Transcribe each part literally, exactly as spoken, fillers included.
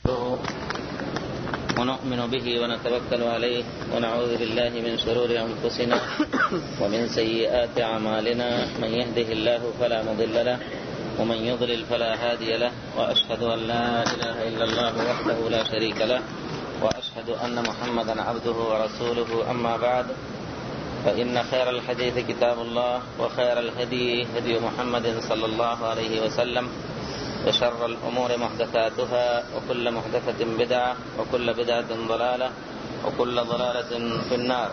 ونؤمن به ونتوكل عليه ونعوذ بالله من شرور أنفسنا ومن سيئات أعمالنا، من يهده الله فلا مضل له ومن يضلل فلا هادي له، وأشهد أن لا إله إلا الله وحده لا شريك له، وأشهد أن محمدا عبده ورسوله. أما بعد، فإن خير الحديث كتاب الله، وخير الهدي هدي محمد صلى الله عليه وسلم، وشر الأمور محدثاتها، وكل محدثة بدعة، وكل بدعة ضلالة، وكل ضلالة في النار.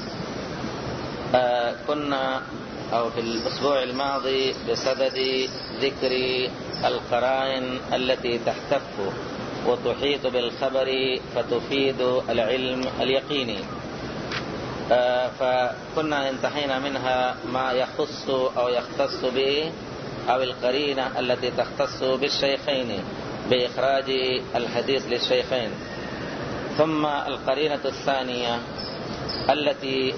آه كنا أو في الأسبوع الماضي بصدد ذكر القرائن التي تحتف وتحيط بالخبر فتفيد العلم اليقيني. آه فكنا انتهينا منها ما يخص أو يختص به أو القرينة التي تختص بالشيخين بإخراج الحديث للشيخين. ثم القرينة الثانية التي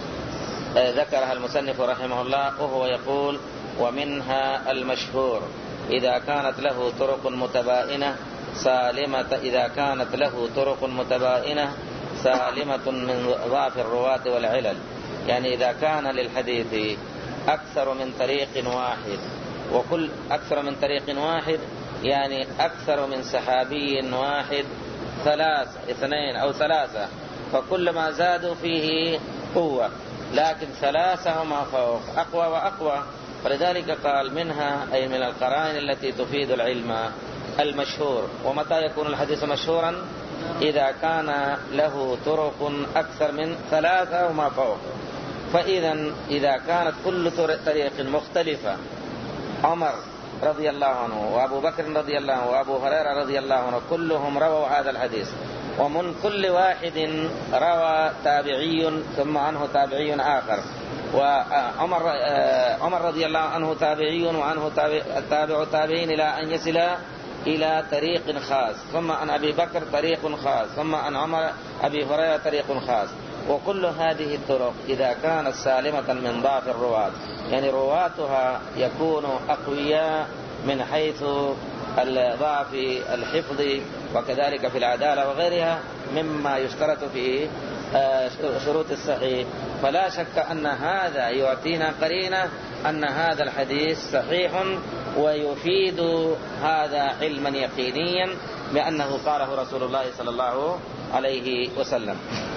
ذكرها المصنف رحمه الله، وهو يقول: ومنها المشهور إذا كانت له طرق متباينة سالمة إذا كانت له طرق متباينة سالمة من ضعف الرواة والعلل. يعني إذا كان للحديث أكثر من طريق واحد، وكل أكثر من طريق واحد يعني أكثر من صحابي واحد، ثلاث اثنين أو ثلاثة، فكلما زادوا فيه قوة، لكن ثلاثة وما فوق أقوى وأقوى. فلذلك قال: منها أي من القرائن التي تفيد العلم المشهور. ومتى يكون الحديث مشهورا؟ إذا كان له طرق أكثر من ثلاثة وما فوق. فإذا إذا كانت كل طريق مختلفة، عمر رضي الله عنه وأبو بكر رضي الله عنه وأبو هريرة رضي الله عنه كلهم رووا هذا الحديث، ومن كل واحد روى تابعي ثم عنه تابعي آخر، وعمر عمر رضي الله عنه تابعي وعنه تابع تابعين إلى أن يصل إلى طريق خاص، ثم عن أبي بكر طريق خاص، ثم عن عمر أبي هريرة طريق خاص. وكل هذه الطرق إذا كانت سالمة من ضعف الرواة، يعني رواتها يكونوا أقوياء من حيث ضعف الحفظ وكذلك في العدالة وغيرها مما يشترط في شروط الصحيح، فلا شك أن هذا يعطينا قرينة أن هذا الحديث صحيح ويفيد هذا علما يقينيا بأنه قاله رسول الله صلى الله عليه وسلم.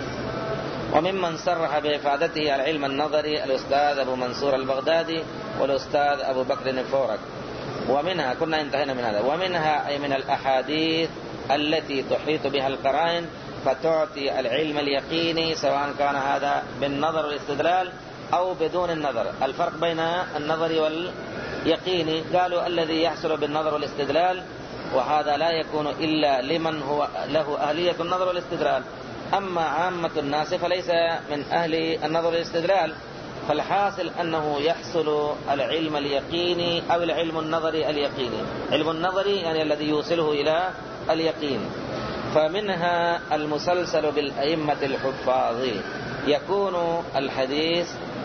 وممن صرح بإفادته العلم النظري الأستاذ أبو منصور البغدادي والأستاذ أبو بكر الفورك. ومنها كنا انتهينا من هذا. ومنها أي من الأحاديث التي تحيط بها القرائن فتعطي العلم اليقيني، سواء كان هذا بالنظر والاستدلال أو بدون النظر. الفرق بين النظر واليقيني، قالوا الذي يحصل بالنظر والاستدلال، وهذا لا يكون إلا لمن هو له أهلية النظر والاستدلال. أما عامة الناس فليس من أهل النظر والاستدلال. فالحاصل أنه يحصل العلم اليقيني أو العلم النظري اليقيني. علم النظري يعني الذي يوصله إلى اليقين. فمنها المسلسل بالأئمة الحفاظ، يكون الحديث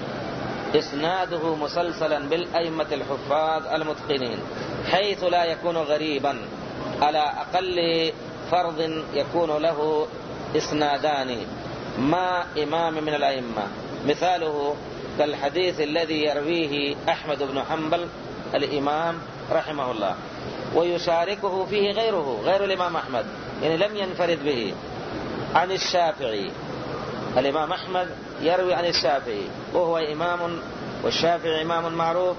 إسناده مسلسلا بالأئمة الحفاظ المتقنين، حيث لا يكون غريبا. على أقل فرض يكون له إسنادان ما إمام من الأئمة. مثاله كالحديث الذي يرويه أحمد بن حنبل الإمام رحمه الله، ويشاركه فيه غيره غير الإمام أحمد، يعني لم ينفرد به. عن الشافعي، الإمام أحمد يروي عن الشافعي وهو إمام، والشافعي إمام معروف،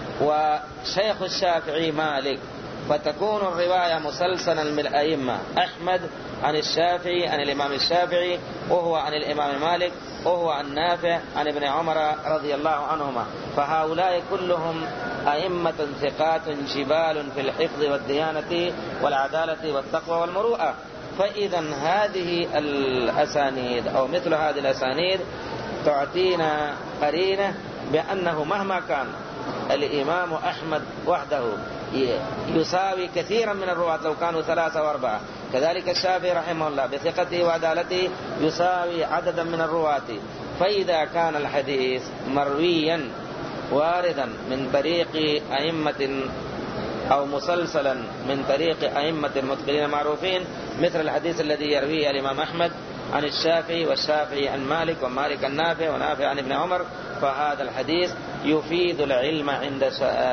وشيخ الشافعي مالك، فتكون الرواية مسلسلا من الأئمة. أحمد عن الشافعي عن الإمام الشافعي، وهو عن الإمام مالك، وهو عن نافع عن ابن عمر رضي الله عنهما. فهؤلاء كلهم أئمة ثقات جبال في الحفظ والديانة والعدالة والتقوى والمروءة. فإذا هذه الأسانيد أو مثل هذه الأسانيد تعطينا قرينة بأنه مهما كان الإمام أحمد وحده يساوي كثيرا من الرواة لو كانوا ثلاثة وأربعة، كذلك الشافعي رحمه الله بثقته وعدالته يساوي عددا من الرواة. فإذا كان الحديث مرويا واردا من طريق أئمة أو مسلسلا من طريق أئمة متقنين معروفين، مثل الحديث الذي يرويه الإمام أحمد عن الشافعي، والشافعي عن مالك، ومالك عن نافع، ونافع عن ابن عمر، فهذا الحديث يفيد العلم عند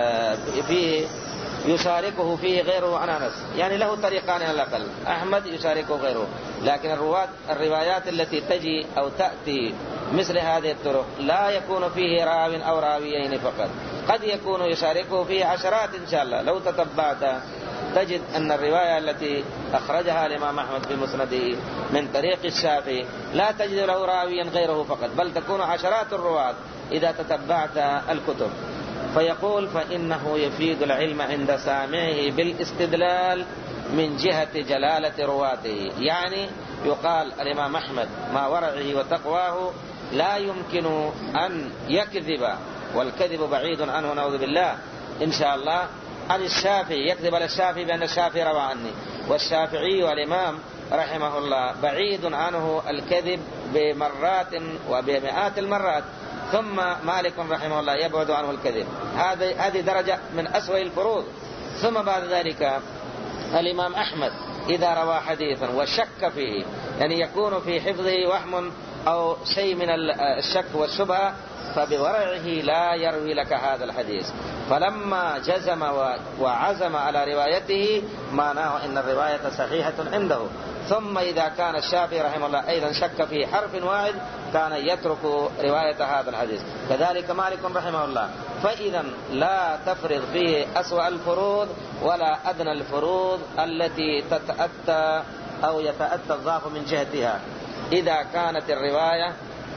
فيه يشاركه فيه غيره عن أنس، يعني له طريقان على الأقل، أحمد يشاركه غيره. لكن الروايات الروايات التي تجي أو تأتي مثل هذه الطرق لا يكون فيه راو أو راويين فقط، قد يكون يشاركه فيه عشرات إن شاء الله. لو تتبعت تجد أن الرواية التي أخرجها الإمام أحمد في مسنده من طريق الشافعي لا تجد له راويا غيره فقط، بل تكون عشرات الرواة إذا تتبعت الكتب. فيقول فإنه يفيد العلم عند سامعه بالاستدلال من جهة جلالة رواته. يعني يقال الإمام أحمد ما ورعه وتقواه لا يمكن أن يكذب، والكذب بعيد عنه نعوذ بالله إن شاء الله، عن الشافعي، يكذب على الشافعي بأن الشافعي روى عني، والشافعي والإمام رحمه الله بعيد عنه الكذب بمرات وبمئات المرات، ثم مالك رحمه الله يبعد عنه الكذب. هذه هذه درجة من أسوأ الفروض. ثم بعد ذلك الإمام أحمد إذا روى حديثا وشك فيه، يعني يكون في حفظه وهم أو شيء من الشك والشبهة، فبورعه لا يروي لك هذا الحديث. فلما جزم وعزم على روايته معناه أن الرواية صحيحة عنده. ثم إذا كان الشافعي رحمه الله أيضا شك في حرف واحد كان يترك رواية هذا الحديث، كذلك مالك رحمه الله. فإذا لا تفرض فيه أسوأ الفروض ولا أدنى الفروض التي تتأتى أو يتأتى الضعف من جهتها، إذا كانت الرواية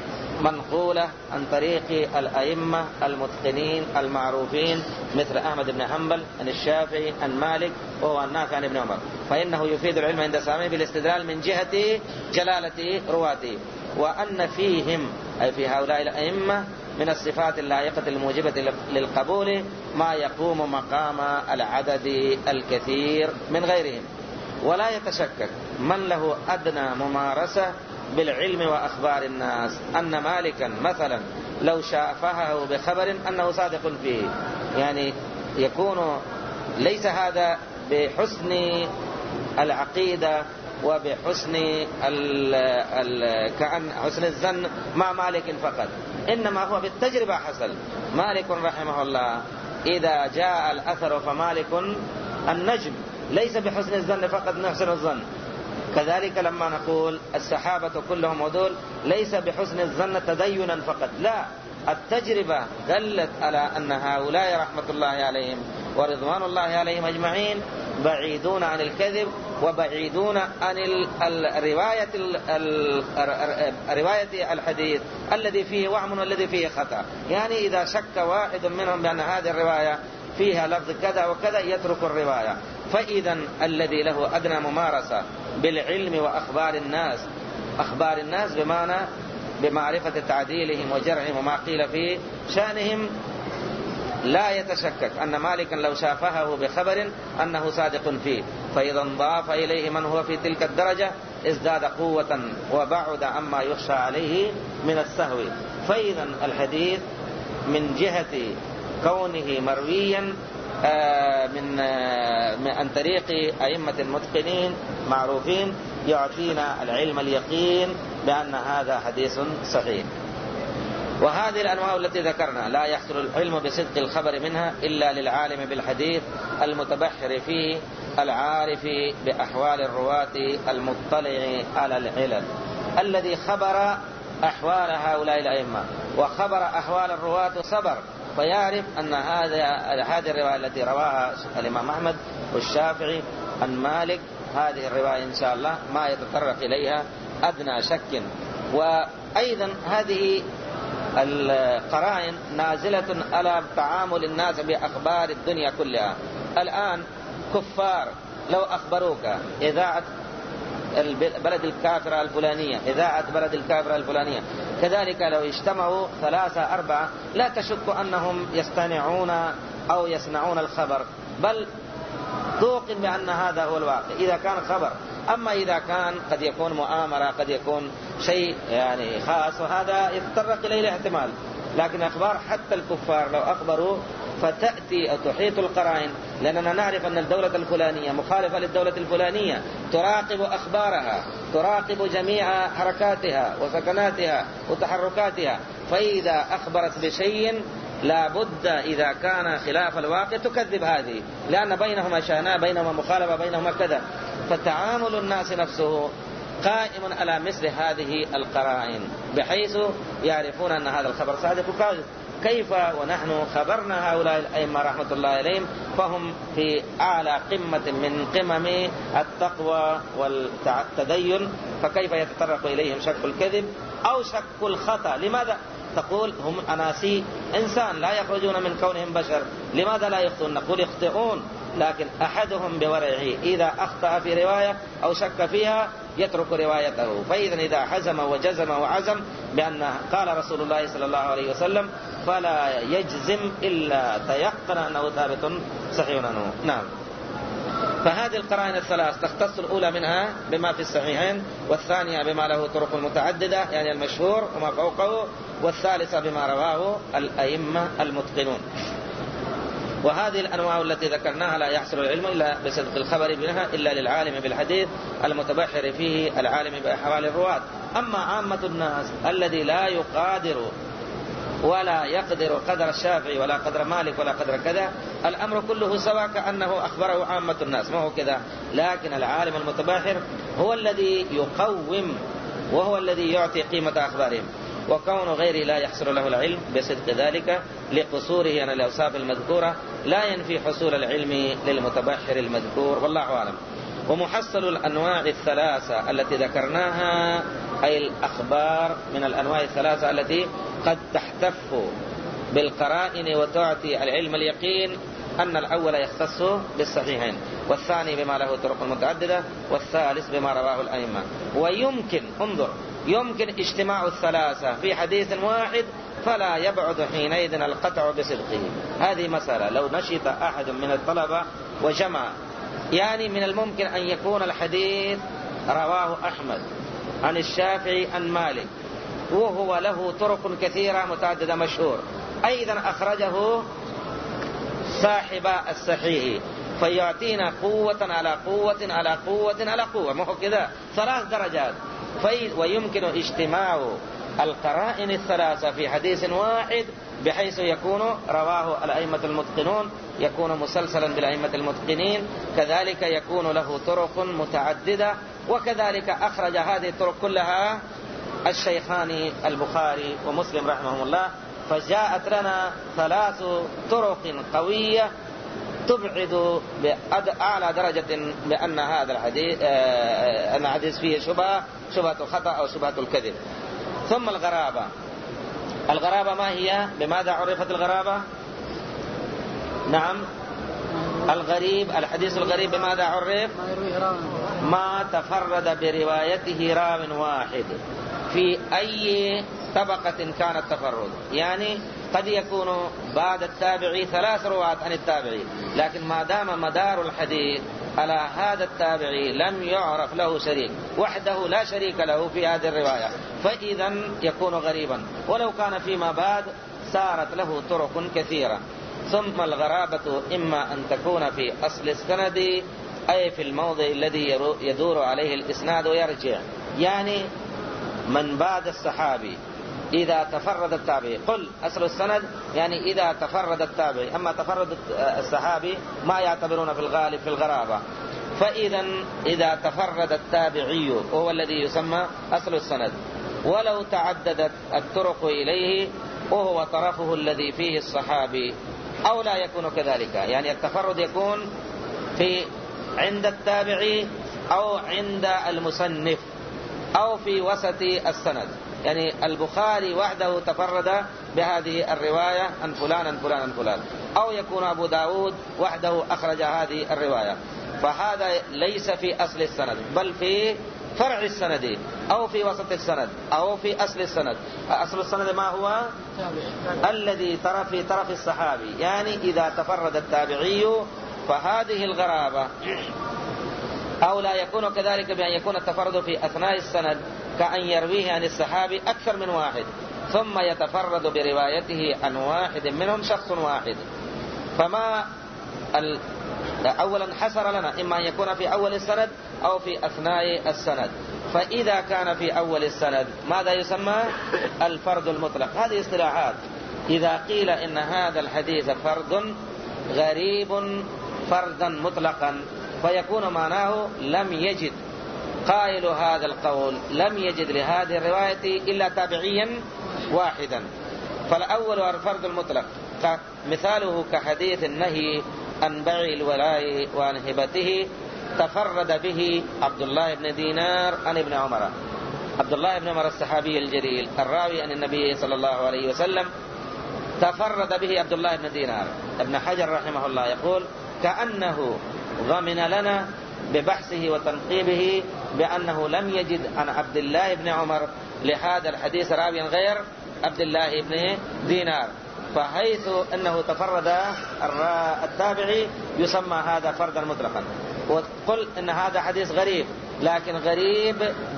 منقولة عن طريق الأئمة المتقنين المعروفين مثل أحمد بن حنبل عن الشافعي عن مالك وهو عن نافع عن ابن عمر، فإنه يفيد العلم عند سامعه بالاستدلال من جهة جلالة رواته، وأن فيهم أي في هؤلاء الأئمة من الصفات اللائقة الموجبة للقبول ما يقوم مقام العدد الكثير من غيرهم. ولا يتشكك من له أدنى ممارسة بالعلم وأخبار الناس أن مالكا مثلا لو شافهه بخبر أنه صادق فيه، يعني يكون ليس هذا بحسن العقيدة وبحسن ال ال كأن حسن الظن مع مالك فقط، إنما هو بالتجربة حصل. مالك رحمه الله إذا جاء الأثر فمالك النجم، ليس بحسن الظن فقط نحسن الظن. كذلك لما نقول الصحابة كلهم عدول ليس بحسن الظن تدينا فقط، لا، التجربة دلت على أن هؤلاء رحمة الله عليهم ورضوان الله عليهم أجمعين بعيدون عن الكذب وبعيدون عن الرواية رواية الحديث الذي فيه وهم والذي فيه خطأ. يعني إذا شك واحد منهم بأن هذه الرواية فيها لفظ كذا وكذا يترك الرواية. فإذا الذي له أدنى ممارسة بالعلم وأخبار الناس، أخبار الناس بمعنى بمعرفة تعديلهم وجرحهم وما قيل في شأنهم، لا يتشكك أن مالكا لو شافهه بخبر أنه صادق فيه، فإذا انضاف إليه من هو في تلك الدرجة ازداد قوة وبعد عما يخشى عليه من السهو. فإذا الحديث من جهة كونه مرويا من عن طريق أئمة المتقنين معروفين يعطينا العلم اليقين بأن هذا حديث صحيح. وهذه الأنواع التي ذكرنا لا يحصل العلم بصدق الخبر منها إلا للعالم بالحديث المتبحر فيه العارف بأحوال الرواة المطلع على العلل، الذي خبر أحوال هؤلاء الأئمة وخبر أحوال الرواة صبر، فيعرف أن هذه الرواية التي رواها الإمام أحمد والشافعي عن مالك هذه الرواية إن شاء الله ما يتطرق إليها أدنى شك. وأيضا هذه القرائن نازلة على تعامل الناس بأخبار الدنيا كلها. الآن كفار لو أخبروك إذاعة بلد الكافرة الفلانية، إذاعة بلد الكافرة الفلانية، كذلك لو اجتمعوا ثلاثة أربعة لا تشك أنهم يصطنعون أو يصنعون الخبر، بل توقن بأن هذا هو الواقع إذا كان خبر. أما إذا كان قد يكون مؤامرة، قد يكون شيء يعني خاص، وهذا يتطرق إليه الاحتمال. لكن أخبار حتى الكفار لو أخبروا فتأتي أو تحيط القرائن، لأننا نعرف أن الدولة الفلانية مخالفة للدولة الفلانية، تراقب أخبارها، تراقب جميع حركاتها وسكناتها وتحركاتها، فإذا أخبرت بشيء لا بد إذا كان خلاف الواقع تكذب هذه، لأن بينهما شأناء، بينهما مخالفة، بينهما كذا. فتعامل الناس نفسه قائم على مثل هذه القرائن، بحيث يعرفون أن هذا الخبر صادق وكاذب. كيف ونحن خبرنا هؤلاء الأئمة رحمة الله عليهم، فهم في أعلى قمة من قمم التقوى والتدين، فكيف يتطرق إليهم شك الكذب أو شك الخطأ؟ لماذا تقول هم أناسي إنسان لا يخرجون من كونهم بشر، لماذا لا يخطئون؟ نقول يخطئون، لكن أحدهم بورعه إذا أخطأ في رواية أو شك فيها يترك روايته. فإذا إذا حزم وجزم وعزم بأن قال رسول الله صلى الله عليه وسلم فلا يجزم إلا تيقن أنه ثابت صحيح عنه. نعم. فهذه القرائن الثلاث تختص الأولى منها بما في الصحيحين، والثانية بما له طرق متعددة يعني المشهور وما فوقه، والثالثة بما رواه الأئمة المتقنون. وهذه الأنواع التي ذكرناها لا يحصل العلم إلا بصدق الخبر بها إلا للعالم بالحديث المتبحر فيه العالم بأحوال الرواة. أما عامة الناس الذي لا يقادر ولا يقدر قدر الشافعي ولا قدر مالك ولا قدر كذا، الأمر كله سواء كأنه أخبره عامة الناس، ما هو كذا. لكن العالم المتبحر هو الذي يقوم وهو الذي يعطي قيمة أخبارهم، وكون غيره لا يحصل له العلم بصدق ذلك لقصوره عن الأوصاف المذكورة لا ينفي حصول العلم للمتبحر المذكور، والله أعلم. ومحصل الأنواع الثلاثة التي ذكرناها أي الأخبار من الأنواع الثلاثة التي قد تحتف بالقرائن وتعطي العلم اليقين، أن الأول يختص بالصحيحين، والثاني بما له طرق متعددة، والثالث بما رواه الأئمة. ويمكن انظر يمكن اجتماع الثلاثة في حديث واحد فلا يبعد حينئذ القطع بصدقه. هذه مسألة لو نشط أحد من الطلبة وجمع، يعني من الممكن أن يكون الحديث رواه أحمد عن الشافعي عن مالك وهو له طرق كثيرة متعددة مشهور، أيضا أخرجه صاحب الصحيح، فيعطينا قوة على قوة على قوة على قوة، ما هو كذا ثلاث درجات. ويمكن اجتماع القرائن الثلاثة في حديث واحد بحيث يكون رواه الأئمة المتقنون، يكون مسلسلا بالأئمة المتقنين، كذلك يكون له طرق متعددة، وكذلك أخرج هذه الطرق كلها الشيخان البخاري ومسلم رحمهم الله. فجاءت لنا ثلاث طرق قوية تبعد بأعلى درجة بأن هذا الحديث آه أن الحديث فيه شبهة شبهة الخطأ أو شبهة الكذب. ثم الغرابة. الغرابة ما هي؟ بماذا عرفت الغرابة؟ نعم، الغريب الحديث الغريب بماذا عرف؟ ما تفرد بروايته راو واحد في أي طبقة كان التفرد، يعني قد يكون بعد التابعي ثلاث رواة عن التابعي، لكن ما دام مدار الحديث على هذا التابعي لم يعرف له شريك، وحده لا شريك له في هذه الرواية، فإذا يكون غريبا، ولو كان فيما بعد صارت له طرق كثيرة. ثم الغرابة إما أن تكون في أصل السند أي في الموضع الذي يدور عليه الإسناد ويرجع، يعني من بعد الصحابي إذا تفرد التابعي، قل أصل السند يعني إذا تفرد التابعي، أما تفرد الصحابي ما يعتبرون في الغالب في الغرابة. فإذا إذا تفرد التابعي وهو الذي يسمى أصل السند، ولو تعددت الطرق إليه وهو طرفه الذي فيه الصحابي أو لا يكون كذلك، يعني التفرد يكون في عند التابعي أو عند المصنف أو في وسط السند، يعني البخاري وحده تفرد بهذه الرواية عن فلان عن فلان عن فلان، أو يكون أبو داود وحده أخرج هذه الرواية، فهذا ليس في أصل السند بل في فرع السند أو في وسط السند أو في أصل السند. أصل السند ما هو؟ الذي ترى في طرف الصحابي، يعني إذا تفرد التابعي فهذه الغرابة. أو لا يكون كذلك بأن يكون التفرد في أثناء السند كأن يرويه عن الصحابي أكثر من واحد، ثم يتفرد بروايته عن واحد منهم شخص واحد. فما ال... أولا حصر لنا إما أن يكون في أول السند أو في أثناء السند. فإذا كان في أول السند ماذا يسمى؟ الفرد المطلق. هذه اصطلاحات. إذا قيل إن هذا الحديث فرد غريب فردا مطلقا فيكون معناه لم يجد قائل هذا القول لم يجد لهذه الرواية إلا تابعيا واحدا. فالأول الفرد المطلق مثاله كحديث النهي عن بيع الولاء وعن هبته تفرد به عبد الله بن دينار عن ابن عمر. عبد الله بن عمر الصحابي الجليل الراوي عن النبي صلى الله عليه وسلم تفرد به عبد الله بن دينار. ابن حجر رحمه الله يقول كأنه ضمن لنا ببحثه وتنقيبه بأنه لم يجد عن عبد الله بن عمر لهذا الحديث راويا غير عبد الله بن دينار. فحيث أنه تفرد التابعي يسمى هذا فردا مطلقا. وقل إن هذا حديث غريب لكن غريب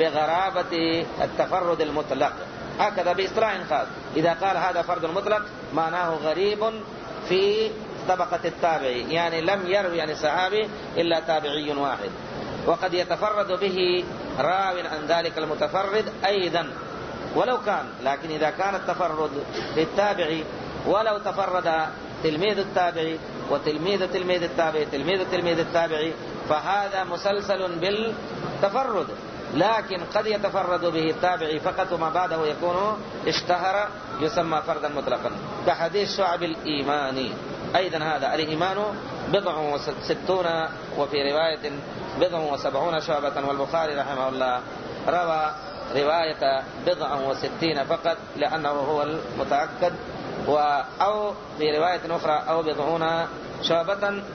بغرابة التفرد المطلق هكذا باصطلاح خاص. إذا قال هذا فرد مطلق معناه غريب في طبقة التابعي يعني لم يروي عن الصحابي إلا تابعي واحد. وقد يتفرد به راو عن ذلك المتفرد أيضا ولو كان، لكن إذا كان التفرد للتابعي ولو تفرد تلميذ التابعي وتلميذ تلميذ التابعي تلميذ تلميذ التابعي فهذا مسلسل بالتفرد. لكن قد يتفرد به التابعي فقط وما بعده يكون اشتهر يسمى فردا مطلقا كحديث شعب الإيمان. أيضا هذا الإيمان بضع وستون وفي رواية بضع وسبعون شعبة. والبخاري رحمه الله روى رواية بضع وستين فقط لأنه هو المتأكد أو في رواية أخرى أو بضعون شعبة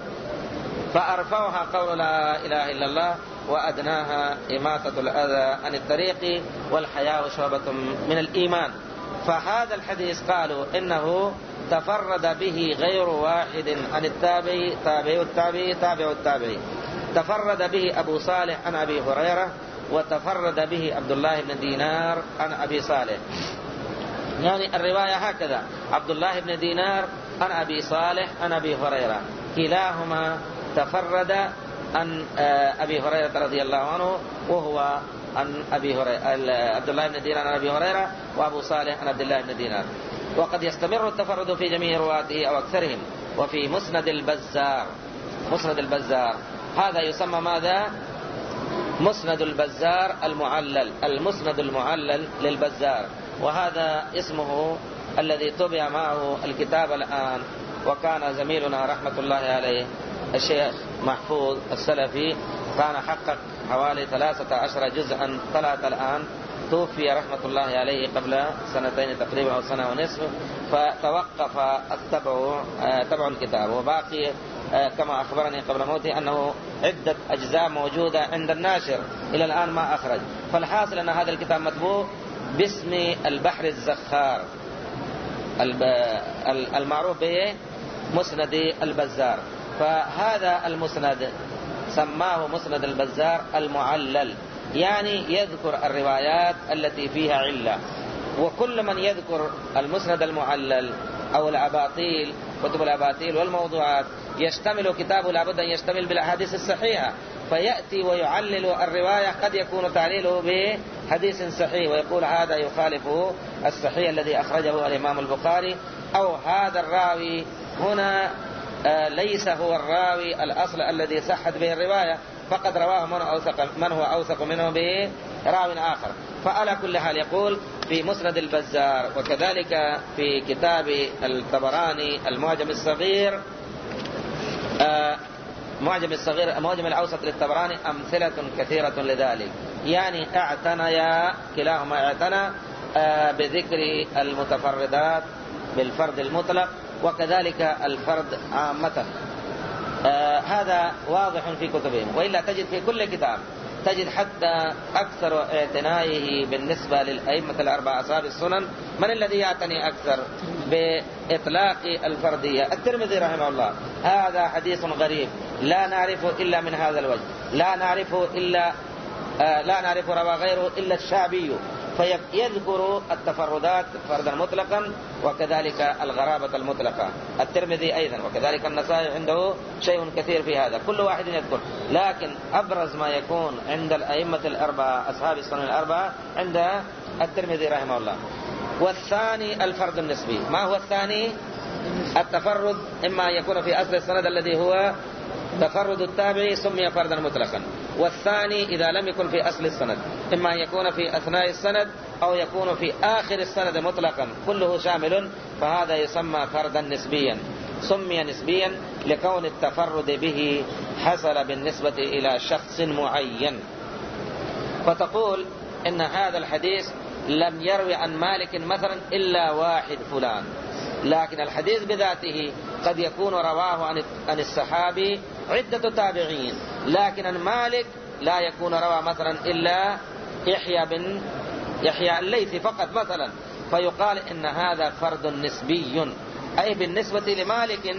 فأرفعها قول لا إله إلا الله وأدناها إماتة الأذى عن الطريق والحياء شعبة من الإيمان. فهذا الحديث قالوا إنه تفرد به غير واحد عن التابعي تابعي التابعي تابع التابعي. تفرد به أبو صالح عن أبي هريرة وتفرد به عبد الله بن دينار عن أبي صالح. يعني الرواية هكذا عبد الله بن دينار عن أبي صالح عن أبي هريرة كلاهما تفرد عن أبي هريرة رضي الله عنه وهو عن أبي هريرة عبد الله بن دينار عن أبي هريرة وأبو صالح عن عبد الله بن دينار. وقد يستمر التفرد في جميع رواته أو أكثرهم. وفي مسند البزار مسند البزار هذا يسمى ماذا؟ مسند البزار المعلل المسند المعلل للبزار. وهذا اسمه الذي طبع معه الكتاب الآن. وكان زميلنا رحمة الله عليه الشيخ محفوظ السلفي كان حقق حوالي ثلاثة عشر جزءا طلعت الآن. توفي رحمة الله عليه قبل سنتين تقريبا أو سنة ونصف فتوقف التبع تبع الكتاب. وباقي كما أخبرني قبل موته أنه عدة أجزاء موجودة عند الناشر إلى الآن ما أخرج. فالحاصل أن هذا الكتاب مطبوع باسم البحر الزخار المعروف به مسند البزار. فهذا المسند سماه مسند البزار المعلل يعني يذكر الروايات التي فيها علة. وكل من يذكر المسند المعلل أو الأباطيل كتب الأباطيل والموضوعات يشتمل كتابه لابد أن يشتمل بالأحاديث الصحيحة فيأتي ويعلل الرواية قد يكون تعليله بحديث صحيح ويقول هذا يخالف الصحيح الذي أخرجه الإمام البخاري أو هذا الراوي هنا ليس هو الراوي الأصل الذي صحت به الرواية فقد رواه من, أوثق من هو أوثق منه براو آخر. فعلى كل حال يقول في مسند البزار وكذلك في كتاب الطبراني المعجم الصغير معجم الصغير المعجم الأوسط للطبراني أمثلة كثيرة لذلك. يعني اعتنيا كلاهما اعتنى بذكر المتفردات بالفرد المطلق وكذلك الفرد عامة. آه هذا واضح في كتبهم. وإلا تجد في كل كتاب تجد حتى أكثر اعتنائه بالنسبة للأئمة الأربعة أصحاب السنن من الذي يعتني أكثر بإطلاق الفردية؟ الترمذي رحمه الله هذا حديث غريب لا نعرفه إلا من هذا الوجه لا نعرفه إلا آه لا نعرف روى غيره إلا الشعبي فيذكر التفردات فردا مطلقا وكذلك الغرابة المطلقة. الترمذي أيضا وكذلك النسائي عنده شيء كثير في هذا، كل واحد يذكر، لكن أبرز ما يكون عند الأئمة الأربعة أصحاب السنن الأربعة عند الترمذي رحمه الله. والثاني الفرد النسبي. ما هو الثاني؟ التفرد إما يكون في أصل السند الذي هو تفرد التابعي سمي فردا مطلقا، والثاني إذا لم يكن في أصل السند إما يكون في أثناء السند أو يكون في آخر السند مطلقا، كله شامل، فهذا يسمى فردا نسبيا. سمي نسبيا لكون التفرد به حصل بالنسبة إلى شخص معين. فتقول إن هذا الحديث لم يروي عن مالك مثلا إلا واحد فلان، لكن الحديث بذاته قد يكون رواه عن الصحابي عدة تابعين، لكن عن مالك لا يكون روى مثلا إلا يحيى بن يحيى الليثي فقط مثلا، فيقال إن هذا فرد نسبي، أي بالنسبة لمالك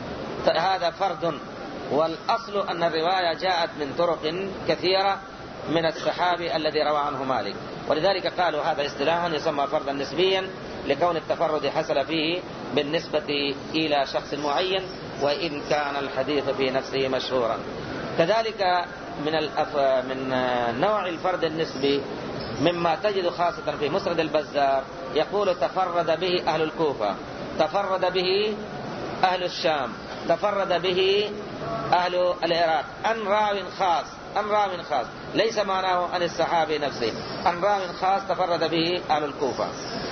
هذا فرد، والأصل أن الرواية جاءت من طرق كثيرة من الصحابي الذي روى عنه مالك، ولذلك قالوا هذا اصطلاحا يسمى فردا نسبيا لكون التفرد حصل فيه بالنسبة إلى شخص معين وإن كان الحديث في نفسه مشهورا. كذلك من الأف... من نوع الفرد النسبي مما تجد خاصة في مسند البزار، يقول تفرد به أهل الكوفة، تفرد به أهل الشام، تفرد به أهل العراق، عن راو خاص، عن راو خاص، ليس معناه عن الصحابي نفسه، عن راو خاص تفرد به أهل الكوفة.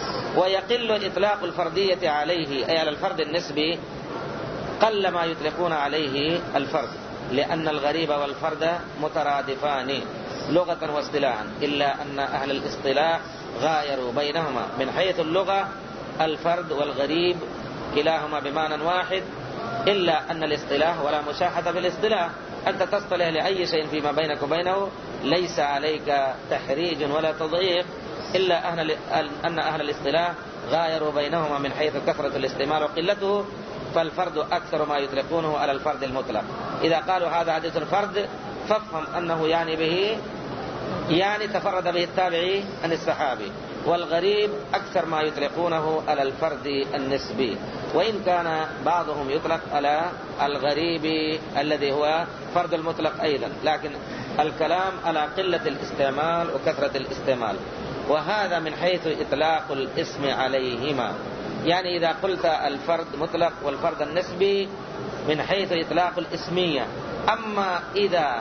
ويقل إطلاق الفردية عليه أي على الفرد النسبي، قل ما يطلقون عليه الفرد، لأن الغريب والفرد مترادفان لغة واصطلاحا، إلا أن أهل الاصطلاح غايروا بينهما. من حيث اللغة الفرد والغريب كلاهما بمعنى واحد، إلا أن الاصطلاح ولا مشاحة في الاصطلاح، أنت تصطلح لأي شيء فيما بينك وبينه ليس عليك تحريج ولا تضعيف، إلا أهل أن أهل الاصطلاح غايروا بينهما من حيث كثرة الاستعمال وقلته، فالفرد أكثر ما يطلقونه على الفرد المطلق. إذا قالوا هذا حديث الفرد فافهم أنه يعني به يعني تفرد به التابعي عن الصحابي، والغريب أكثر ما يطلقونه على الفرد النسبي، وإن كان بعضهم يطلق على الغريب الذي هو فرد المطلق أيضا، لكن الكلام على قلة الاستعمال وكثرة الاستعمال. وهذا من حيث إطلاق الاسم عليهما، يعني إذا قلت الفرد مطلق والفرد النسبي من حيث إطلاق الاسمية. أما إذا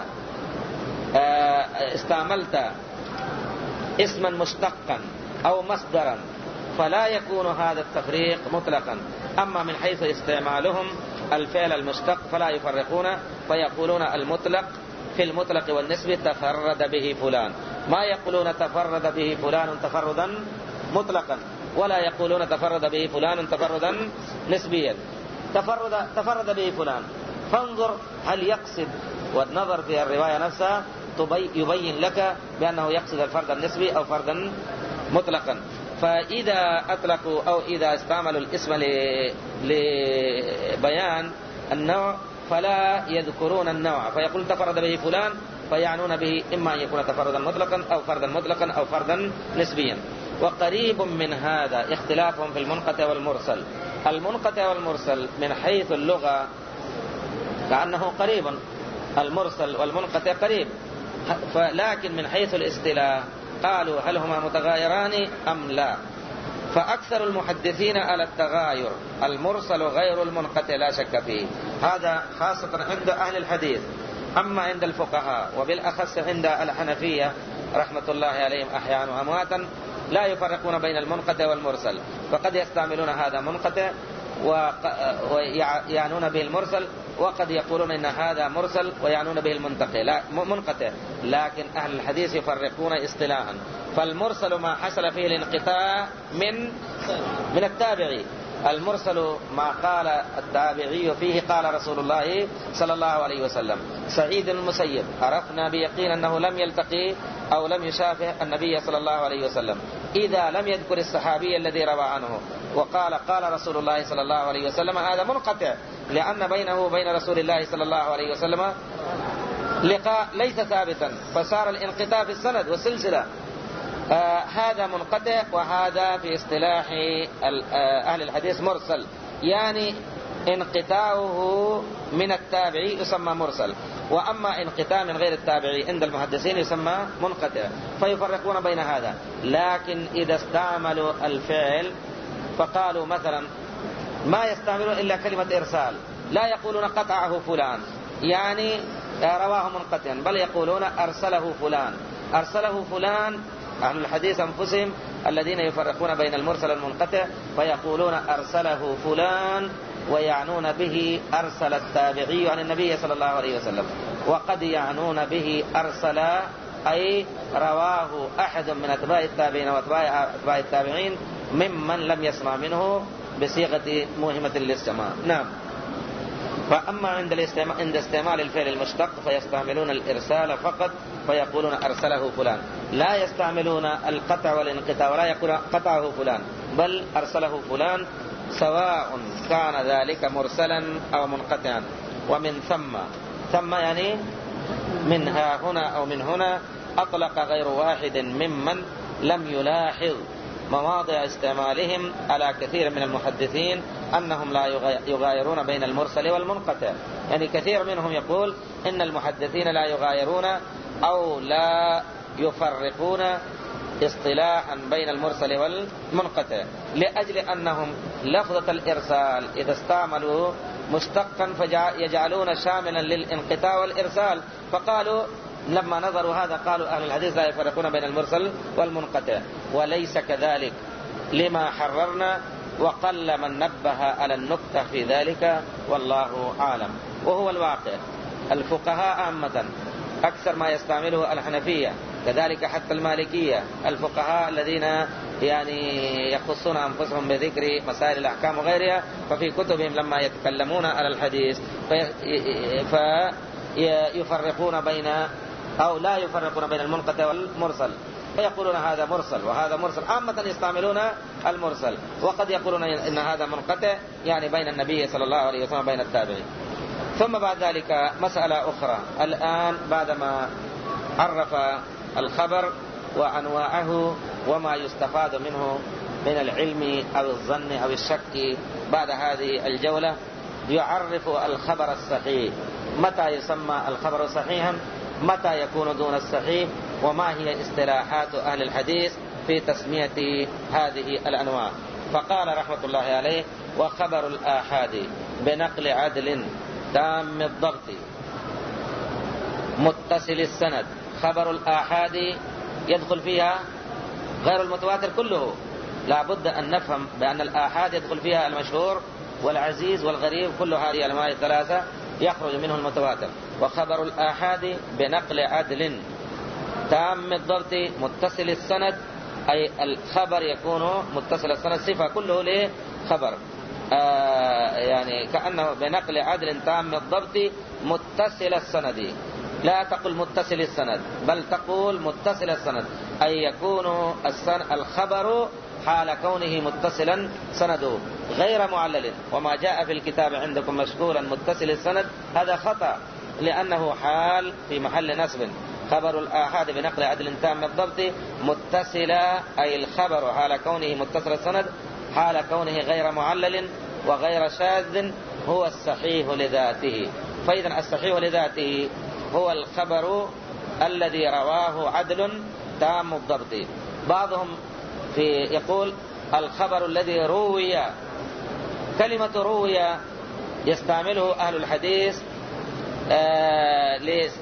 استعملت اسما مشتقا أو مصدرا فلا يكون هذا التفريق مطلقا. أما من حيث استعمالهم الفعل المشتق فلا يفرقون، فيقولون المطلق في المطلق والنسبي تفرد به فلان، ما يقولون تفرد به فلان تفردا مطلقا، ولا يقولون تفرد به فلان تفردا نسبيا. تفرد تفرد به فلان، فانظر هل يقصد، والنظر في الرواية نفسها يبين لك بأنه يقصد الفرد النسبي أو فردا مطلقا. فإذا أطلقوا أو إذا استعملوا الاسم لبيان النوع فلا يذكرون النوع، فيقول تفرد به فلان فيعنون به إما أن يكون تفردا مطلقا أو فردا مطلقا أو فردا نسبيا. وقريب من هذا اختلافهم في المنقطع والمرسل. المنقطع والمرسل من حيث اللغة كأنه قريب، المرسل والمنقطع قريب، لكن من حيث الاصطلاح قالوا هل هما متغايران أم لا؟ فأكثر المحدثين على التغاير، المرسل غير المنقطع لا شك فيه، هذا خاصة عند أهل الحديث. أما عند الفقهاء وبالأخص عند الحنفية رحمة الله عليهم أحيانا وأمواتا لا يفرقون بين المنقطع والمرسل، فقد يستعملون هذا منقطع ويعنون به المرسل، وقد يقولون إن هذا مرسل ويعنون به المنقطع، لكن أهل الحديث يفرقون اصطلاحا. فالمرسل ما حصل فيه الانقطاع من من التابعي، المرسل ما قال التابعي فيه قال رسول الله صلى الله عليه وسلم. سعيد المسيب عرفنا بيقين أنه لم يلتقي أو لم يشافه النبي صلى الله عليه وسلم إذا لم يذكر الصحابي الذي روى عنه وقال قال رسول الله صلى الله عليه وسلم، هذا منقطع، لأن بينه وبين رسول الله صلى الله عليه وسلم لقاء ليس ثابتا، فصار الانقطاع في السند والسلسلة. آه هذا منقطع، وهذا في اصطلاح أهل الحديث مرسل، يعني انقطاعه من التابعي يسمى مرسل، وأما انقطاع من غير التابعي عند المحدثين يسمى منقطع، فيفرقون بين هذا. لكن إذا استعملوا الفعل فقالوا مثلا ما يستعملون إلا كلمة إرسال، لا يقولون قطعه فلان يعني رواه منقطعا، بل يقولون أرسله فلان. أرسله فلان أهل الحديث أنفسهم الذين يفرقون بين المرسل والمنقطع فيقولون أرسله فلان، ويعنون به أرسل التابعي عن النبي صلى الله عليه وسلم، وقد يعنون به أرسل أي رواه أحد من أتباع التابعين وأتباع التابعين ممن لم يسمع منه بصيغة موهمة للسماع. نعم. فأما عند الاستعمال عند استعمال الفعل المشتق فيستعملون الإرسال فقط، فيقولون أرسله فلان، لا يستعملون القطع والانقطاع، ولا يقول قطعه فلان، بل أرسله فلان، سواء كان ذلك مرسلا أو منقطعا. ومن ثم، ثم يعني من ها هنا أو من هنا، أطلق غير واحد ممن لم يلاحظ مواضع استعمالهم على كثير من المحدثين أنهم لا يغايرون بين المرسل والمنقطع. يعني كثير منهم يقول إن المحدثين لا يغايرون أو لا يفرقون اصطلاحا بين المرسل والمنقطع، لأجل أنهم لفظة الإرسال إذا استعملوا مشتقا فيجعلون شاملا للانقطاع والإرسال، فقالوا لما نظروا هذا قالوا أهل الحديث لا يفرقون بين المرسل والمنقطع، وليس كذلك لما حررنا، وقل من نبه على النكتة في ذلك، والله أعلم. وهو الواقع الفقهاء عامة أكثر ما يستعمله الحنفية، كذلك حتى المالكية، الفقهاء الذين يعني يخصون أنفسهم بذكر مسائل الأحكام وغيرها، ففي كتبهم لما يتكلمون على الحديث فيفرقون بين أو لا يفرقون بين المنقطع والمرسل، فيقولون هذا مرسل وهذا مرسل. عامة يستعملون المرسل، وقد يقولون إن هذا منقطع يعني بين النبي صلى الله عليه وسلم وبين التابعين. ثم بعد ذلك مسألة أخرى، الآن بعدما عرف الخبر وأنواعه وما يستفاد منه من العلم أو الظن أو الشك، بعد هذه الجولة يعرف الخبر الصحيح، متى يسمى الخبر صحيحا، متى يكون دون الصحيح، وما هي اصطلاحات أهل الحديث في تسمية هذه الأنواع. فقال رحمة الله عليه: وخبر الآحاد بنقل عدل تام الضبط متصل السند. خبر الآحاد يدخل فيها غير المتواتر كله، لا بد أن نفهم بأن الآحاد يدخل فيها المشهور والعزيز والغريب، كل هذه الأنواع الثلاثة يخرج منه المتواتر. وخبر الآحاد بنقل عدل تام الضبط متصل السند، أي الخبر يكون متصل السند، صفة كله له خبر، آه يعني كأنه بنقل عدل تام الضبط متصل السند. لا تقل متصل السند، بل تقول متصل السند، أي يكون الخبر حال كونه متصلا سنده غير معلل. وما جاء في الكتاب عندكم مشغولا متصل السند هذا خطأ، لأنه حال في محل نصب. خبر الآحاد بنقل عدل تام الضبط متصل، أي الخبر حال كونه متصل السند حال كونه غير معلل وغير شاذ، هو الصحيح لذاته. فإذا الصحيح لذاته هو الخبر الذي رواه عدل تام الضبط. بعضهم في يقول الخبر الذي روي، كلمة روي يستعمله أهل الحديث آه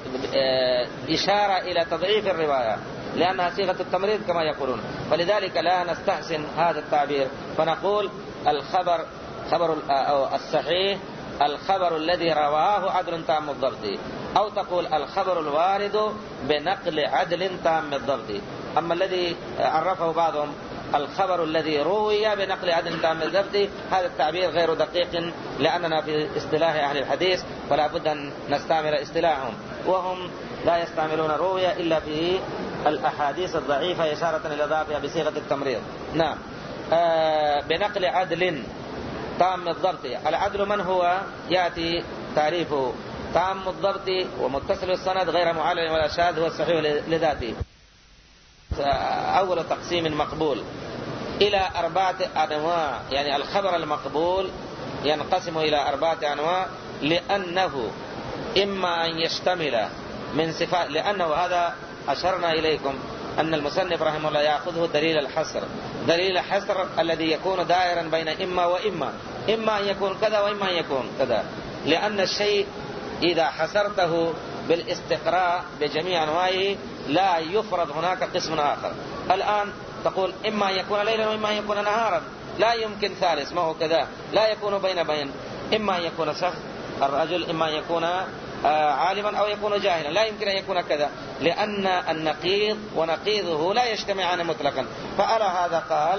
لإشارة إلى تضعيف الرواية، لأنها صيغة التمريض كما يقولون، فلذلك لا نستحسن هذا التعبير، فنقول الخبر خبر أو الصحيح الخبر الذي رواه عدل تام الضبط، أو تقول الخبر الوارد بنقل عدل تام الضبط. أما الذي عرفه بعضهم الخبر الذي روي بنقل عدل تام الضبط، هذا التعبير غير دقيق، لأننا في اصطلاح أهل الحديث فلا بد أن نستعمل اصطلاحهم، وهم لا يستعملون روي إلا في الأحاديث الضعيفة إشارة إلى ضعفها بصيغة التمريض. نعم. آه بنقل عدل تام الضبط. العدل من هو؟ يأتي تعريفه تام الضبط ومتصل السند غير معلل ولا شاذ، هو الصحيح لذاته. أول تقسيم مقبول إلى أربعة أنواع، يعني الخبر المقبول ينقسم إلى أربعة أنواع، لأنه إما أن يشتمل من صفات، لأنه هذا أشرنا إليكم أن المصنف رحمه الله يأخذه دليل الحصر، دليل الحصر الذي يكون دائرا بين إما وإما، إما أن يكون كذا وإما أن يكون كذا، لأن الشيء إذا حصرته بالاستقراء بجميع أنواعه لا يفرض هناك قسم آخر. الآن تقول إما أن يكون ليلا وإما أن يكون نهارا، لا يمكن ثالث، ما هو كذا، لا يكون بين بين، إما أن يكون شخص الرجل، إما أن يكون عالما أو يكون جاهلا، لا يمكن أن يكون كذا، لأن النقيض ونقيضه لا يجتمعان مطلقا. فعلى هذا قال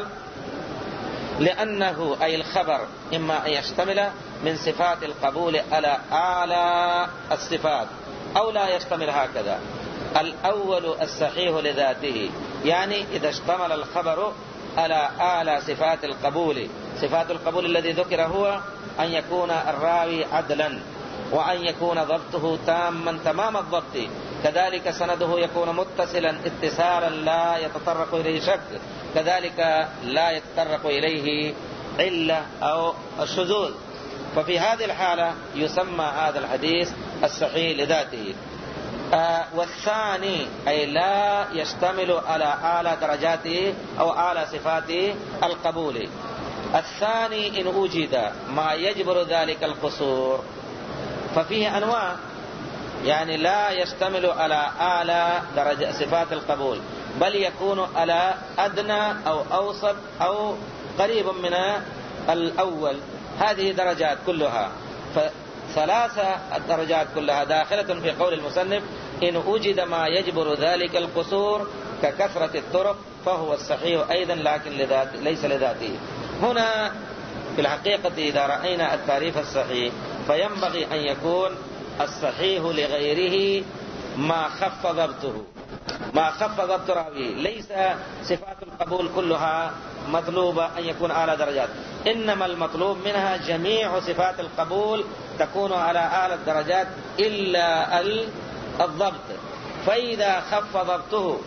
لأنه أي الخبر إما أن يشتمل من صفات القبول على أعلى الصفات أو لا يشتمل هكذا. الأول الصحيح لذاته، يعني إذا اشتمل الخبر على أعلى صفات القبول، صفات القبول الذي ذكر هو أن يكون الراوي عدلا، وأن يكون ضبطه تاما تمام الضبط، كذلك سنده يكون متصلا اتصالا لا يتطرق إليه شك، كذلك لا يتطرق إليه علة أو الشذوذ، ففي هذه الحالة يسمى هذا الحديث الصحيح لذاته. آه والثاني أي لا يشتمل على أعلى درجاته أو أعلى صفاته القبول. الثاني إن وجد ما يجبر ذلك القصور، ففيه أنواع، يعني لا يشتمل على أعلى درجة صفات القبول، بل يكون على أدنى أو أوسط أو قريب من الأول. هذه درجات كلها، فثلاثة الدرجات كلها داخلة في قول المصنف إن وجد ما يجبر ذلك القصور ككثرة الطرق فهو الصحيح أيضا، لكن لذات ليس لذاته. هنا في الحقيقة إذا رأينا التعريف الصحيح فينبغي أن يكون الصحيح لغيره ما خف ضبطه، ما خف ضبط راويه، ليس صفات القبول كلها مطلوبة أن يكون أعلى درجات، إنما المطلوب منها جميع صفات القبول تكون على أعلى الدرجات إلا الضبط. فإذا خف ضبطه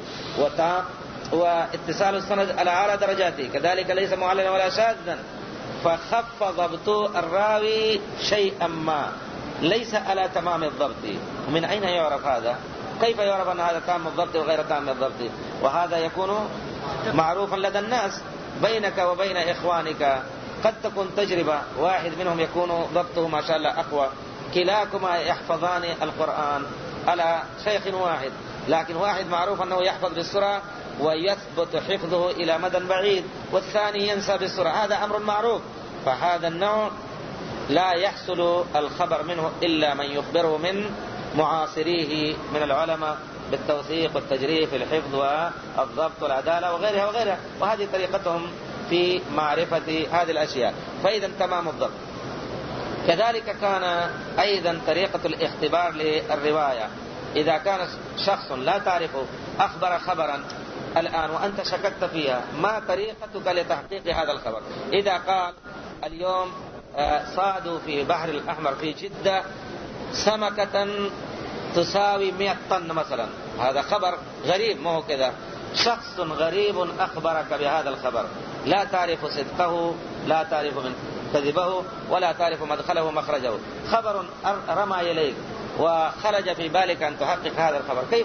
واتصال السند على أعلى درجاته، كذلك ليس معللا ولا شاذا، فخف ضبط الراوي شيئا ما ليس على تمام الضبط. ومن أين يعرف هذا؟ كيف يعرف أن هذا تام الضبط وغير تام الضبط؟ وهذا يكون معروفا لدى الناس بينك وبين إخوانك، قد تكون تجربة، واحد منهم يكون ضبطه ما شاء الله أقوى، كلاكما يحفظان القرآن على شيخ واحد، لكن واحد معروف أنه يحفظ بالسرعة ويثبت حفظه إلى مدى بعيد، والثاني ينسى بالسرعة، هذا أمر معروف. فهذا النوع لا يحصل الخبر منه إلا من يخبره من معاصريه من العلماء بالتوثيق والتجريح في الحفظ والضبط والعدالة وغيرها وغيرها، وهذه طريقتهم في معرفة هذه الأشياء، فإذا تمام الضبط. كذلك كان أيضا طريقة الاختبار للرواية، إذا كان شخص لا تعرفه أخبر خبرا الآن وأنت شككت فيها، ما طريقتك لتحقيق هذا الخبر؟ إذا قال اليوم صادوا في بحر الأحمر في جدة سمكة تساوي مئة طن مثلا، هذا خبر غريب، ما هو كذا، شخص غريب أخبرك بهذا الخبر، لا تعرف صدقه، لا تعرف من كذبه، ولا تعرف مدخله ومخرجه، خبر رمى إليك وخرج في بالك أن تحقق هذا الخبر، كيف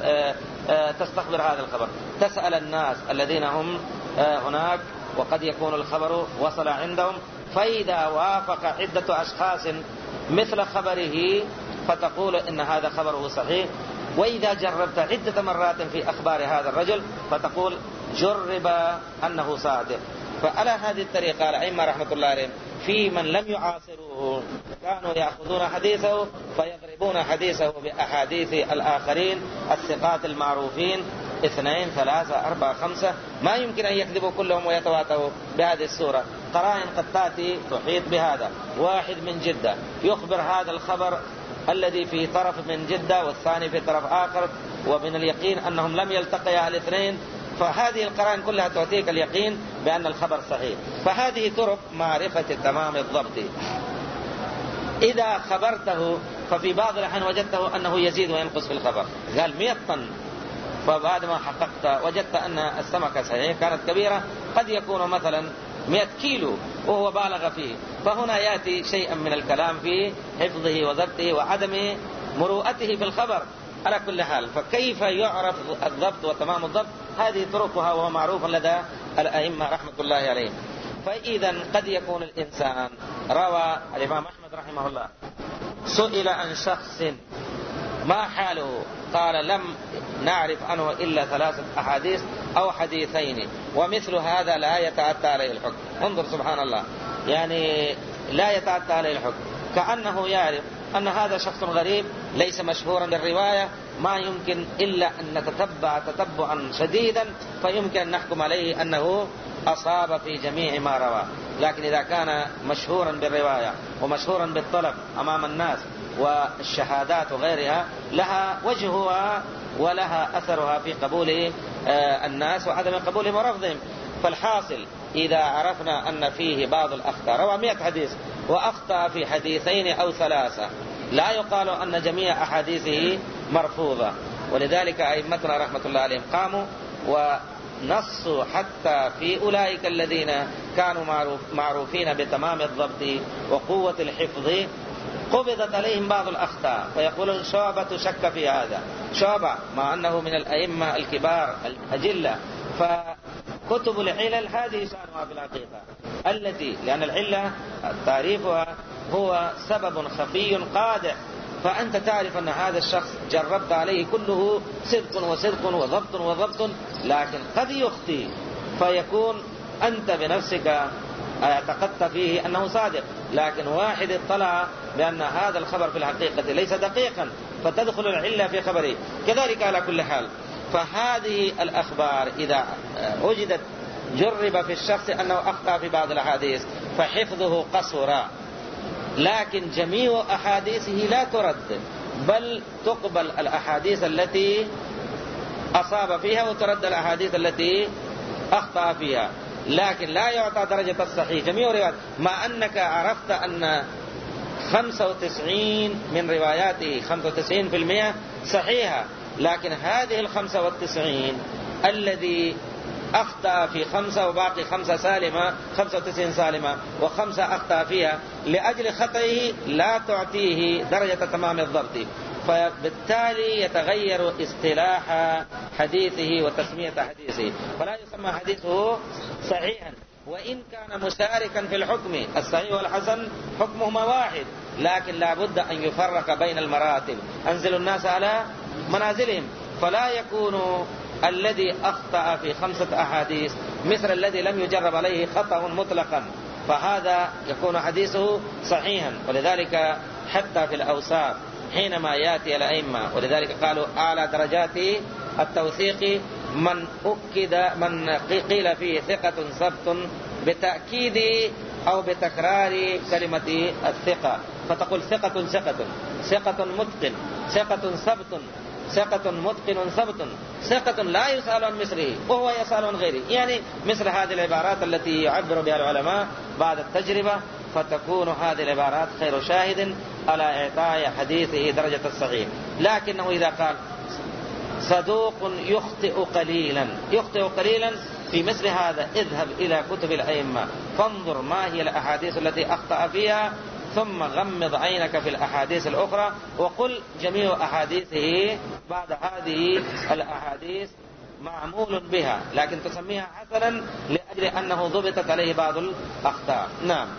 تستخبر هذا الخبر؟ تسأل الناس الذين هم هناك وقد يكون الخبر وصل عندهم، فإذا وافق عدة أشخاص مثل خبره فتقول إن هذا خبره صحيح، وإذا جربت عدة مرات في أخبار هذا الرجل فتقول جرب أنه صادق. فعلى هذه الطريقة الأئمة رحمة الله عليهم في من لم يعاصروه كانوا يأخذون حديثه فيضربون حديثه بأحاديث الآخرين الثقات المعروفين، اثنين ثلاثة أربعة خمسة، ما يمكن أن يكذبوا كلهم ويتواتروا بهذه الصورة. قرائن قد تأتي تحيط بهذا، واحد من جدة يخبر هذا الخبر الذي في طرف من جدة والثاني في طرف آخر، ومن اليقين أنهم لم يلتقيا الاثنين، فهذه القرائن كلها تعطيك اليقين بأن الخبر صحيح. فهذه طرق معرفة تمام الضبط. إذا خبرته ففي بعض الأحيان وجدته أنه يزيد وينقص في الخبر، قال مئة طن فبعد ما حققت وجدت أن السمكة صحيح كانت كبيرة، قد يكون مثلا مئة كيلو وهو بالغ فيه، فهنا يأتي شيئا من الكلام في حفظه وضبطه وعدم مروءته في الخبر. على كل حال، فكيف يعرف الضبط وتمام الضبط؟ هذه طرقها وهو معروف لدى الأئمة رحمة الله عليهم. فإذا قد يكون الإنسان روى الإمام أحمد رحمه الله سئل عن شخص ما حاله، قال لم نعرف عنه إلا ثلاثة أحاديث أو حديثين، ومثل هذا لا يتأتى عليه الحكم. انظر سبحان الله، يعني لا يتأتى عليه الحكم، كأنه يعرف أن هذا شخص غريب ليس مشهورا بالرواية، ما يمكن إلا أن نتتبع تتبعا شديدا فيمكن أن نحكم عليه أنه أصاب في جميع ما روى. لكن إذا كان مشهورا بالرواية ومشهورا بالطلب أمام الناس والشهادات وغيرها، لها وجهها ولها أثرها في قبول الناس وعدم قبولهم ورفضهم. فالحاصل إذا عرفنا أن فيه بعض الأخطاء، روى مئة حديث وأخطأ في حديثين أو ثلاثة، لا يقال أن جميع أحاديثه مرفوضة. ولذلك أئمتنا رحمة الله عليهم قاموا ونصوا حتى في أولئك الذين كانوا معروف معروفين بتمام الضبط وقوة الحفظ قبضت عليهم بعض الأخطاء، فيقولون شعبة شك في هذا، شعبة مع أنه من الأئمة الكبار الأجلة. فكتب العلل هذه شأنها في الحقيقة التي، لأن العلة تعريفها هو سبب خفي قادح، فأنت تعرف أن هذا الشخص جربت عليه كله صدق وصدق وضبط وضبط، لكن قد يخطي فيكون أنت بنفسك اعتقدت فيه أنه صادق، لكن واحد اطلع بأن هذا الخبر في الحقيقة ليس دقيقا فتدخل العلة في خبره. كذلك على كل حال، فهذه الأخبار إذا وجدت جرب في الشخص أنه أخطأ في بعض الأحاديث فحفظه قصر، لكن جميع أحاديثه لا ترد، بل تقبل الأحاديث التي أصاب فيها وترد الأحاديث التي أخطأ فيها، لكن لا يعطى درجة الصحيح جميع روايات، مع أنك عرفت أن خمسة وتسعين من رواياته خمسة وتسعين بالمئة صحيحة، لكن هذه الخمسة والتسعين الذي أخطأ في خمسة وباقي خمسة سالمة، خمسة وتسعين سالمة وخمسة أخطأ فيها، لأجل خطئه لا تعطيه درجة تمام الضبط، فبالتالي يتغير اصطلاح حديثه وتسمية حديثه، فلا يسمى حديثه صحيحا وإن كان مشاركا في الحكم. الصحيح والحسن حكمهما واحد، لكن لا بد أن يفرق بين المراتب، أنزل الناس على منازلهم، فلا يكون الذي أخطأ في خمسة أحاديث مثل الذي لم يجرب عليه خطأ مطلقا، فهذا يكون حديثه صحيحا. ولذلك حتى في الأوصاف حينما يأتي الأئمة، ولذلك قالوا أعلى درجات التوثيق من أكد من قيل فيه ثقة ثبت بتأكيد أو بتكرار كلمة الثقة، فتقول ثقة ثقة ثقة متقن ثقة ثبت ثقة متقن ثبت ثقة لا يسأل عن مثله وهو يسأل عن غيره، يعني مثل هذه العبارات التي يعبر بها العلماء بعد التجربة، فتكون هذه العبارات خير شاهد على إعطاء حديثه درجة الصحيح. لكنه إذا قال صدوق يخطئ قليلا يخطئ قليلا في مثل هذا، اذهب إلى كتب الأئمة فانظر ما هي الأحاديث التي أخطأ فيها، ثم غمض عينك في الأحاديث الأخرى وقل جميع أحاديثه بعد هذه الأحاديث معمول بها، لكن تسميها حسنا لأجل أنه ضبطت عليه بعض الأخطاء. نعم.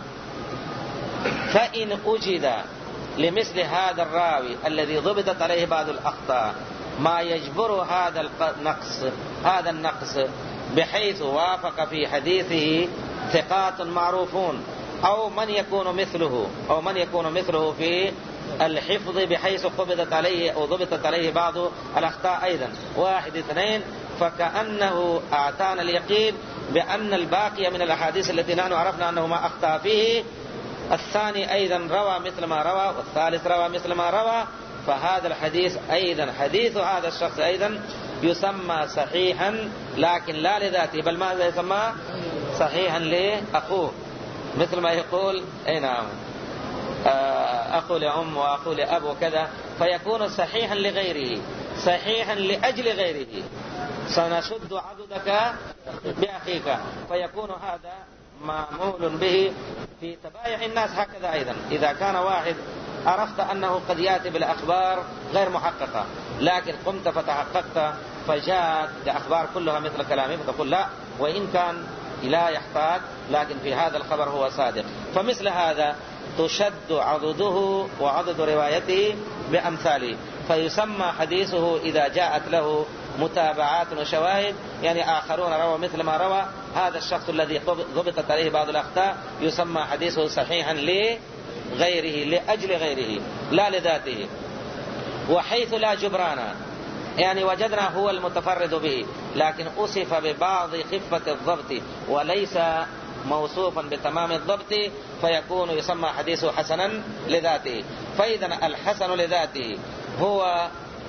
فإن أجد لمثل هذا الراوي الذي ضبطت عليه بعض الأخطاء ما يجبر هذا النقص هذا النقص بحيث وافق في حديثه ثقات معروفون أو من يكون مثله أو من يكون مثله في الحفظ بحيث قبضت عليه أو ضبطت عليه بعض الأخطاء أيضا، واحد اثنين، فكأنه أعطانا اليقين بأن الباقي من الأحاديث التي نحن عرفنا أنه ما أخطأ فيه، الثاني أيضا روى مثل ما روى، والثالث روى مثل ما روى، فهذا الحديث أيضا حديث هذا الشخص أيضا يسمى صحيحا، لكن لا لذاته، بل ماذا يسمى؟ صحيحا لأخوه، مثل ما يقول أي نعم أخو لأم وأخو لأب وكذا، فيكون صحيحا لغيره. صحيحا لأجل غيره سنشد عضدك بأخيك، فيكون هذا معمول به في تبايع الناس. هكذا أيضا إذا كان واحد عرفت أنه قد يأتي بالأخبار غير محققة، لكن قمت فتحققت فجاءت الأخبار كلها مثل كلامه، فتقول لا، وإن كان لا يحتاج لكن في هذا الخبر هو صادق. فمثل هذا تشد عضده وعضد روايته بأمثاله، فيسمى حديثه إذا جاءت له متابعات وشواهد، يعني آخرون روى مثل ما روى هذا الشخص الذي ضبطت عليه بعض الأخطاء، يسمى حديثه صحيحا لغيره لأجل غيره لا لذاته. وحيث لا جبران، يعني وجدنا هو المتفرد به لكن أصف ببعض خفة الضبط وليس موصوفا بتمام الضبط، فيكون يسمى حديثه حسنا لذاته. فإذا الحسن لذاته هو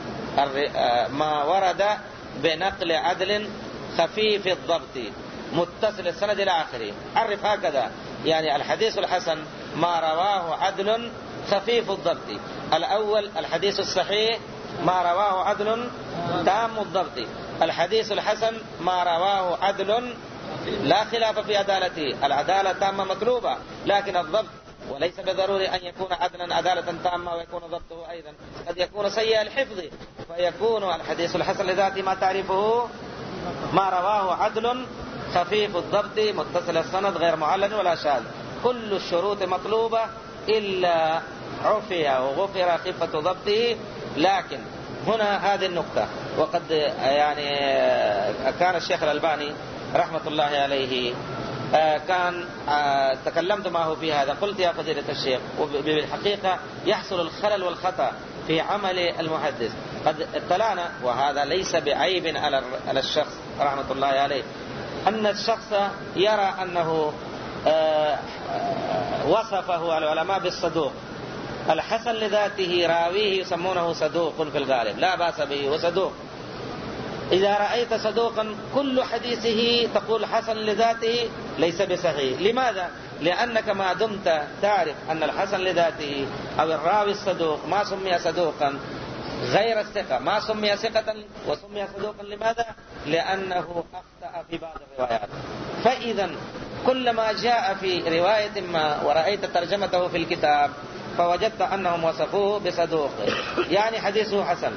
ما ورد بنقل عدل خفيف الضبط متصل السند إلى آخره. عرف هكذا، يعني الحديث الحسن ما رواه عدل خفيف الضبط. الأول الحديث الصحيح ما رواه عدل تام الضبط. الحديث الحسن ما رواه عدل لا خلاف في عدالته، العدالة تامة مطلوبة لكن الضبط، وليس بضروري أن يكون عدلا عدالة تامة ويكون ضبطه أيضا قد يكون سيء الحفظ، فيكون الحديث الحسن لذاته ما تعرفه ما رواه عدل خفيف الضبط متصل السند غير معلن ولا شاذ. كل الشروط مطلوبة إلا عفي وغفر خفة ضبطه. لكن هنا هذه النقطة، وقد يعني كان الشيخ الألباني رحمة الله عليه كان تكلمت معه في هذا، قلت يا فضيلة الشيخ وبالحقيقة يحصل الخلل والخطأ في عمل المحدث. قد اطلعنا، وهذا ليس بعيب على الشخص رحمة الله عليه، أن الشخص يرى أنه وصفه العلماء بالصدوق. الحسن لذاته راويه يسمونه صدوق في الغالب لا بأس به وصدوق. إذا رأيت صدوقا كل حديثه تقول حسن لذاته ليس بصحيح. لماذا؟ لأنك ما دمت تعرف أن الحسن لذاته أو الراوي الصدوق ما سمي صدوقا غير الثقة، ما سمي ثقة وسمي صدوقا. لماذا؟ لأنه أخطأ في بعض الروايات. فإذا كلما جاء في رواية ما ورأيت ترجمته في الكتاب فوجدت أنهم وصفوه بصدوق، يعني حديثه حسن،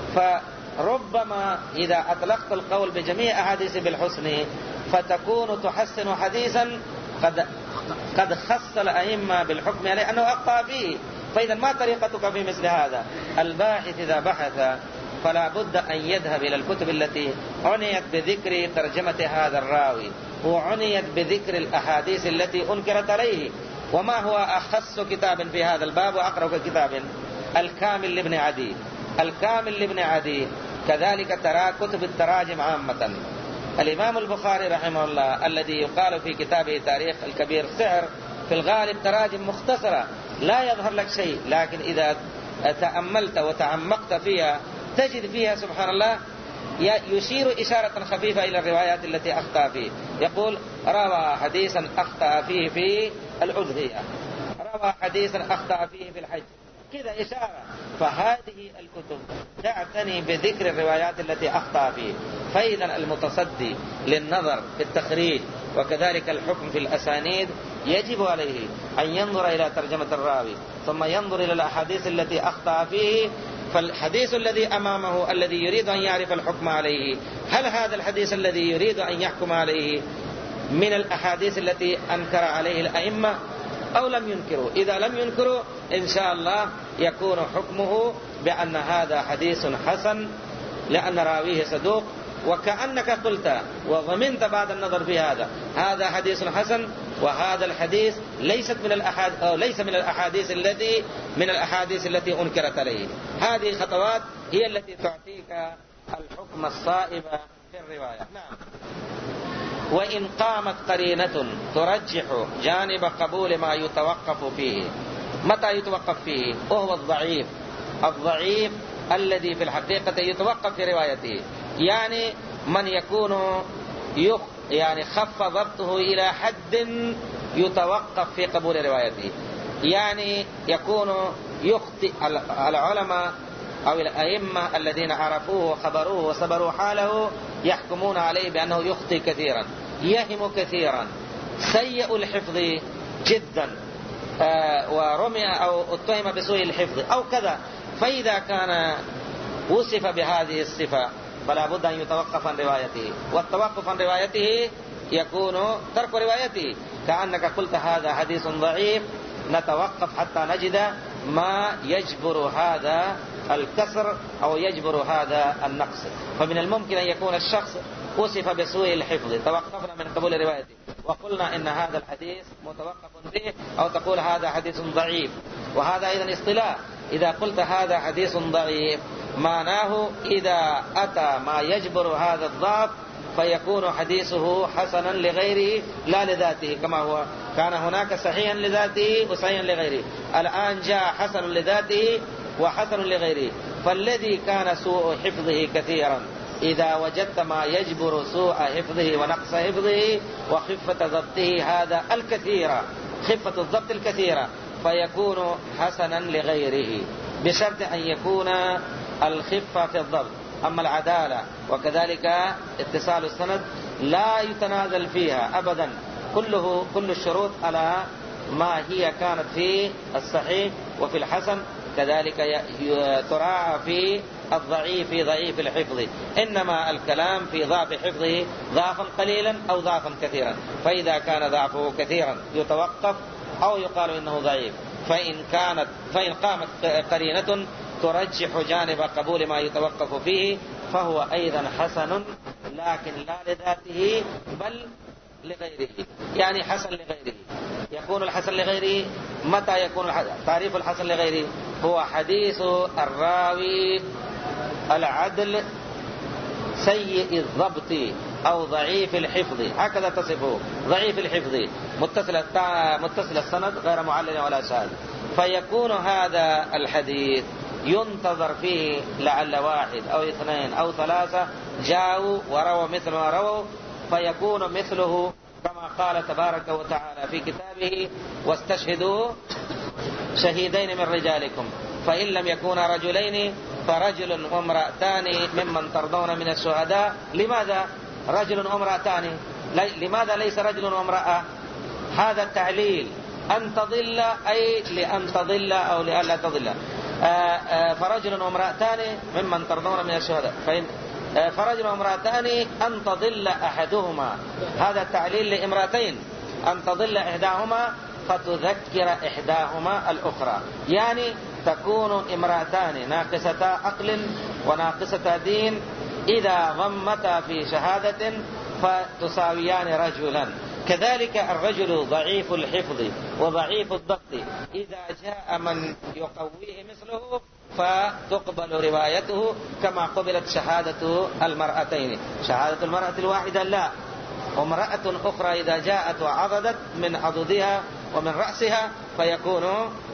فربما إذا أطلقت القول بجميع أحاديث بالحسن فتكون تحسن حديثا قد قد خص الأئمة بالحكم عليه أنه أخطأ فيه. فإذا ما طريقتك في مثل هذا؟ الباحث إذا بحث فلا بد أن يذهب إلى الكتب التي عنيت بذكر ترجمة هذا الراوي وعنيت بذكر الأحاديث التي أنكرت عليه. وما هو أخص كتاب في هذا الباب وأقرأ كتاب؟ الكامل لابن عدي. الكامل لابن عدي كذلك ترى كتب التراجم عامة. الإمام البخاري رحمه الله الذي يقال في كتابه تاريخ الكبير سعر، في الغالب تراجم مختصرة لا يظهر لك شيء، لكن إذا تأملت وتعمقت فيها تجد فيها سبحان الله يشير إشارة خفيفة إلى الروايات التي أخطأ فيه. يقول روى حديثا أخطأ فيه في الأضحية، روى حديثا أخطأ فيه في الحج، كذا إشارة. فهذه الكتب تعتني بذكر الروايات التي أخطأ فيه. فإذا المتصدي للنظر في التخريج وكذلك الحكم في الأسانيد يجب عليه أن ينظر إلى ترجمة الراوي ثم ينظر إلى الأحاديث التي أخطأ فيه. فالحديث الذي أمامه الذي يريد أن يعرف الحكم عليه، هل هذا الحديث الذي يريد أن يحكم عليه من الأحاديث التي أنكر عليه الأئمة أو لم ينكروا؟ إذا لم ينكروا إن شاء الله يكون حكمه بأن هذا حديث حسن لأن راويه صدوق، وكأنك قلت وضمنت بعد النظر في هذا هذا حديث حسن، وهذا الحديث ليست من الأحاديث أو ليس من الأحاديث التي من الأحاديث التي أنكرت عليه. هذه الخطوات هي التي تعطيك الحكم الصائب في الرواية. نعم. وإن قامت قرينة ترجح جانب قبول ما يتوقف فيه. متى يتوقف فيه؟ وهو الضعيف. الضعيف الذي في الحقيقة يتوقف في روايته، يعني من يكون يخ يعني خف ضبطه إلى حد يتوقف في قبول روايته، يعني يكون يخطئ. العلماء أو الأئمة الذين عرفوه وخبروه وصبروا حاله يحكمون عليه بأنه يخطئ كثيرا، يهم كثيرا، سيء الحفظ جدا، آه ورمي أو اتهم بسوء الحفظ أو كذا. فإذا كان وصف بهذه الصفة فلا بد أن يتوقف عن روايته، والتوقف عن روايته يكون ترك روايته. كأنك قلت هذا حديث ضعيف، نتوقف حتى نجد ما يجبر هذا الكسر أو يجبر هذا النقص. فمن الممكن أن يكون الشخص وصف بسوء الحفظ، توقفنا من قبول روايته وقلنا إن هذا الحديث متوقف به، أو تقول هذا حديث ضعيف، وهذا أيضا اصطلاح. إذا قلت هذا حديث ضعيف معناه إذا أتى ما يجبر هذا الضعف فيكون حديثه حسنا لغيره لا لذاته، كما هو كان هناك صحيحا لذاته وصحيحا لغيره، الآن جاء حسن لذاته وحسن لغيره. فالذي كان سوء حفظه كثيرا إذا وجدت ما يجبر سوء حفظه ونقص حفظه وخفة ضبطه هذا الكثيرة، خفة الضبط الكثيرة، فيكون حسنا لغيره بشرط أن يكون الخفة في الضبط. أما العدالة وكذلك اتصال السند لا يتنازل فيها أبدا، كله كل الشروط على ما هي كانت في الصحيح وفي الحسن، كذلك تراعى في الضعيف في ضعيف الحفظ، إنما الكلام في ضعف حفظه ضعفا قليلا أو ضعفا كثيرا. فإذا كان ضعفه كثيرا يتوقف أو يقال إنه ضعيف. فإن كانت فإن قامت قرينة ترجح جانب قبول ما يتوقف فيه فهو أيضا حسن، لكن لا لذاته بل لغيره، يعني حسن لغيره. يكون الحسن لغيره متى يكون الحسن؟ تعريف الحسن لغيره هو حديث الراوي العدل سيء الضبط أو ضعيف الحفظ، هكذا تصفه، ضعيف الحفظ متصل متصل السند غير معلل ولا شاذ. فيكون هذا الحديث ينتظر فيه لعل واحد أو اثنين أو ثلاثة جاءوا ورووا مثل ما رووا، فيكون مثله كما قال تبارك وتعالى في كتابه: واستشهدوا شهيدين من رجالكم فإن لم يكونا رجلين فرجل وامرأتان ممن ترضون من الشهداء. لماذا رجل وامرأتان؟ لماذا ليس رجل وامرأة؟ هذا التعليل، أن تضل أي لأن تضل أو لألا تضل. فرجل وامرأتان ممن ترضون من الشهداء، فإن فرجل وامرأتان أن تضل أحدهما، هذا التعليل لامرأتين، أن تضل إحداهما فتذكر إحداهما الأخرى، يعني تكون امرأتان ناقصتا عقل وناقصتا دين إذا ضمتا في شهادة فتساويان رجلا. كذلك الرجل ضعيف الحفظ وضعيف الضبط إذا جاء من يقويه مثله فتقبل روايته كما قبلت شهادة المرأتين. شهادة المرأة الواحدة لا، وامرأة أخرى إذا جاءت وعضدت من عضدها ومن رأسها فيكون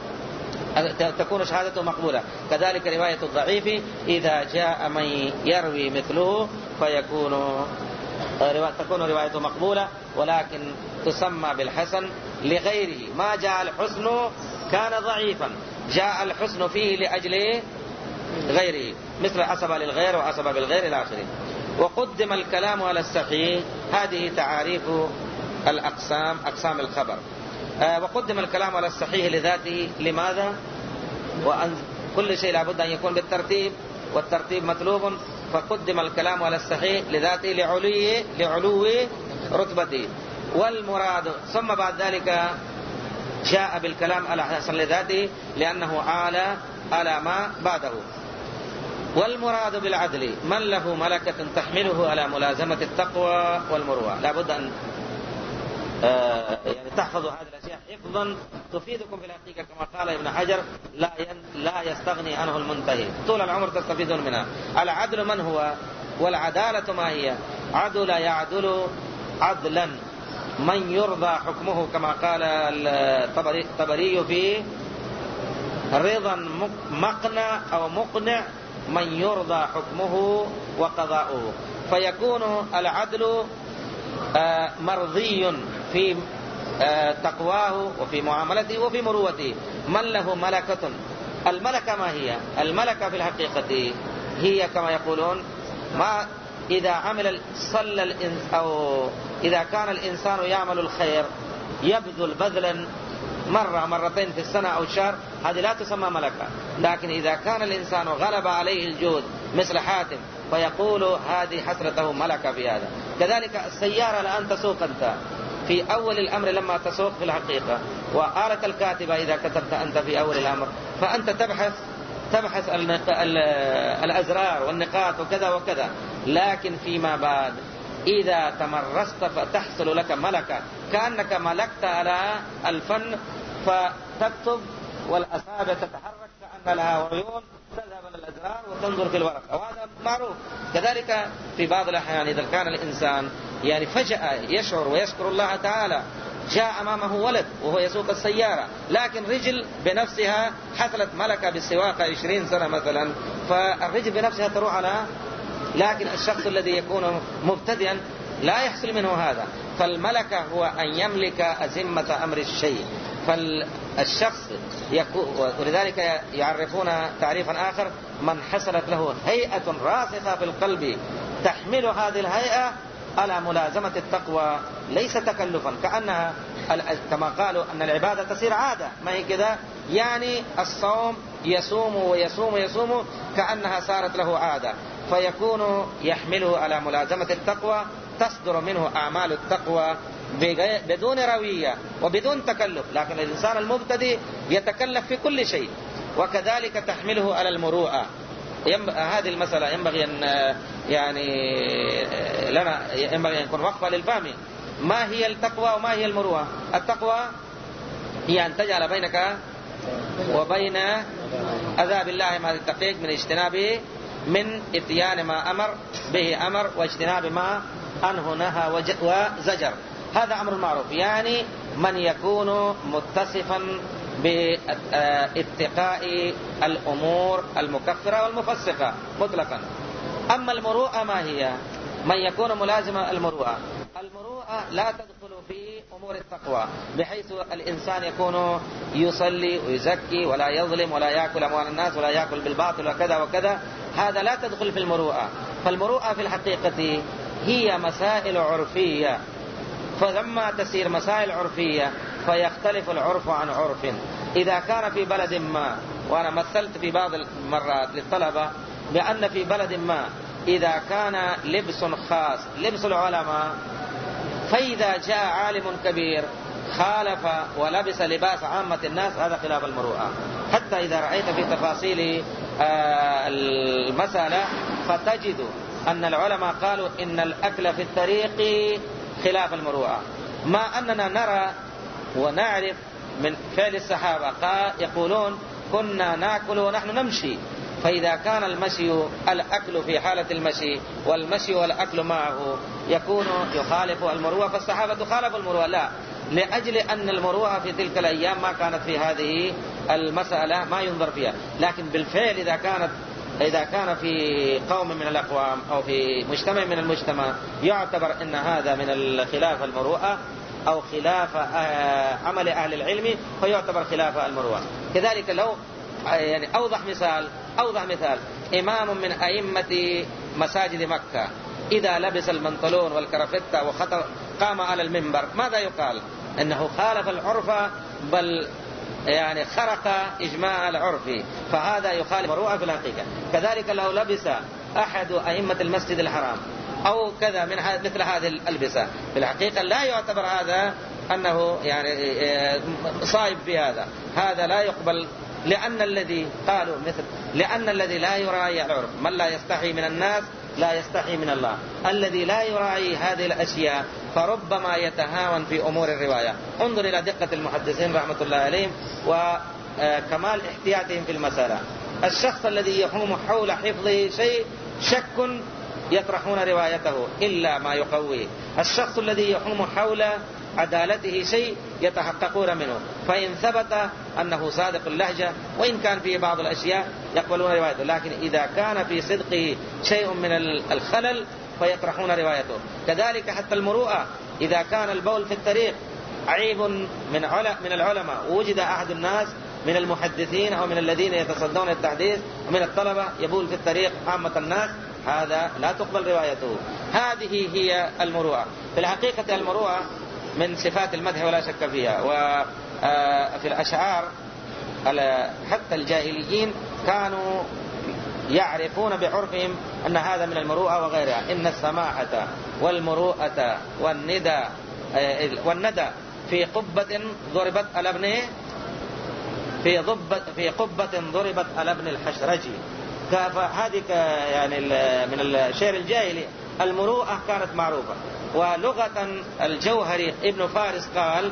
تكون شهادته مقبولة. كذلك رواية الضعيف إذا جاء من يروي مثله فيكون تكون روايته مقبولة، ولكن تسمى بالحسن لغيره. ما جاء الحسن كان ضعيفا، جاء الحسن فيه لأجل غيره، مثل عصب للغير وعصب بالغير إلى آخره. وقدم الكلام على الصحيح، هذه تعاريف الأقسام، أقسام الخبر. آه وقدم الكلام على الصحيح لذاته. لماذا؟ وأن كل شيء لابد أن يكون بالترتيب، والترتيب مطلوب، فقدم الكلام على الصحيح لذاته لعلو لعلو رتبته. والمراد ثم بعد ذلك جاء بالكلام على حسن لذاته لأنه عالى على ما بعده. والمراد بالعدل من له ملكة تحمله على ملازمة التقوى والمروءة. لابد أن آه يعني تحفظوا هذه الأشياء حفظا تفيدكم في الحقيقة، كما قال ابن حجر: لا لا يستغني عنه المنتهي، طول العمر تستفيدون منها. العدل من هو؟ والعدالة ما هي؟ عدل يعدل عدلا من يرضى حكمه، كما قال الطبري في رضا مقنع أو مقنع من يرضى حكمه وقضاؤه. فيكون العدل مرضي في تقواه وفي معاملته وفي مروته. من له ملكة الملكة ما هي؟ الملكة في الحقيقة هي كما يقولون ما إذا عمل صلى الإنس أو إذا كان الإنسان يعمل الخير يبذل بذلا مرة مرتين في السنة أو الشهر، هذه لا تسمى ملكة. لكن إذا كان الإنسان غلب عليه الجود مثل حاتم فيقول هذه حسرته ملكة في هذا. كذلك السيارة الآن تسوق أنت في أول الأمر لما تسوق في الحقيقة، وآلة الكاتبة إذا كتبت أنت في أول الأمر فأنت تبحث تبحث الأزرار والنقاط وكذا وكذا. لكن فيما بعد إذا تمرست فتحصل لك ملكة، كأنك ملكت على الفن، فتكتب والأصابع تتحرك كأن لها عيون، تذهب إلى الأزرار وتنظر في الورق، وهذا معروف. كذلك في بعض الأحيان إذا كان الإنسان يعني فجأة يشعر ويشكر الله تعالى، جاء أمامه ولد وهو يسوق السيارة، لكن رجل بنفسها حصلت ملكة بالسواقة عشرين سنة مثلا، فالرجل بنفسها تروح على، لكن الشخص الذي يكون مبتدئا لا يحصل منه هذا. فالملكة هو أن يملك أزمة أمر الشيء. فالشخص يكون، ولذلك يعرفون تعريفا آخر: من حصلت له هيئة راسخة في القلب تحمل هذه الهيئة على ملازمة التقوى ليس تكلفا، كأنها كما قالوا أن العبادة تصير عادة، ما هي كذا؟ يعني الصوم يصوم ويصوم ويصوم كأنها صارت له عادة، فيكون يحمله على ملازمة التقوى، تصدر منه أعمال التقوى بدون روية وبدون تكلف. لكن الإنسان المبتدئ يتكلف في كل شيء. وكذلك تحمله على المروءة. هذه المسألة ينبغي أن يعني لنا ينبغي أن يكون وقفة للفهم. ما هي التقوى وما هي المروءة؟ التقوى هي أن تجعل بينك وبين عذاب الله ما تتقيك من اجتنابه، من اتيان ما أمر به أمر واجتناب ما أنه نهى وزجر. هذا أمر معروف، يعني من يكون متصفا باتقاء الأمور المكفرة والمفسقة مطلقا. أما المروءة ما هي؟ من يكون ملازما المروءة. المروءة لا تدخل في أمور التقوى، بحيث الإنسان يكون يصلي ويزكي ولا يظلم ولا يأكل أموال الناس ولا يأكل بالباطل وكذا وكذا، هذا لا تدخل في المروءة. فالمروءة في الحقيقة هي مسائل عرفية، فلما تسير مسائل عرفية فيختلف العرف عن عرف. إذا كان في بلد ما، وأنا مثلت في بعض المرات للطلبة بأن في بلد ما إذا كان لبس خاص لبس العلماء، فإذا جاء عالم كبير خالف ولبس لباس عامة الناس، هذا خلاف المروءة. حتى إذا رأيت في تفاصيل المسألة فتجد أن العلماء قالوا إن الأكل في الطريق خلاف المروءة، ما أننا نرى ونعرف من فعل الصحابة قال يقولون كنا نأكل ونحن نمشي. فإذا كان المشي الأكل في حالة المشي والمشي والأكل معه يكون يخالف المروءة، فالصحابة خالفوا المروءة، لا، لأجل أن المروءة في تلك الأيام ما كانت في هذه المسألة ما ينظر فيها. لكن بالفعل إذا كانت إذا كان في قوم من الأقوام أو في مجتمع من المجتمع يعتبر أن هذا من الخلاف المروءة أو خلاف عمل أهل العلم، فيعتبر خلاف المروءة. كذلك لو يعني أوضح مثال أوضح مثال إمام من أئمة مساجد مكة إذا لبس المنطلون والكرافتة وخطر قام على المنبر، ماذا يقال؟ أنه خالف العرف، بل يعني خرق إجماع العرف، فهذا يخالف المروءة في الحقيقة. كذلك لو لبس أحد أئمة المسجد الحرام أو كذا من مثل هذه الألبسة، في الحقيقة لا يعتبر هذا أنه يعني صائب في هذا، هذا لا يقبل، لأن الذي قالوا مثل لأن الذي لا يراعي العرف، من لا يستحي من الناس لا يستحي من الله. الذي لا يراعي هذه الأشياء فربما يتهاون في أمور الرواية. انظر إلى دقة المحدثين رحمة الله عليهم وكمال احتياطهم في المسألة. الشخص الذي يحوم حول حفظه شيء شك يطرحون روايته إلا ما يقويه. الشخص الذي يحوم حول عدالته شيء يتحققون منه، فإن ثبت أنه صادق اللهجة وإن كان فيه بعض الأشياء يقبلون روايته، لكن إذا كان في صدقه شيء من الخلل فيطرحون روايته. كذلك حتى المروءة، إذا كان البول في الطريق عيب من من العلماء ووجد أحد الناس من المحدثين أو من الذين يتصدون التحديث ومن الطلبة يبول في الطريق عامة الناس، هذا لا تقبل روايته. هذه هي المروءة. في الحقيقة المروءة من صفات المدح ولا شك فيها. وفي الأشعار حتى الجاهليين كانوا يعرفون بعرفهم أن هذا من المروءة وغيرها. إن السماحة والمروءة والندى والندى في قبة ضربت على ابن في ضبة في قبة ضربت على ابن الحشرجي. فهذه يعني من الشعر الجاهلي المروءة كانت معروفة. ولغة الجوهري ابن فارس قال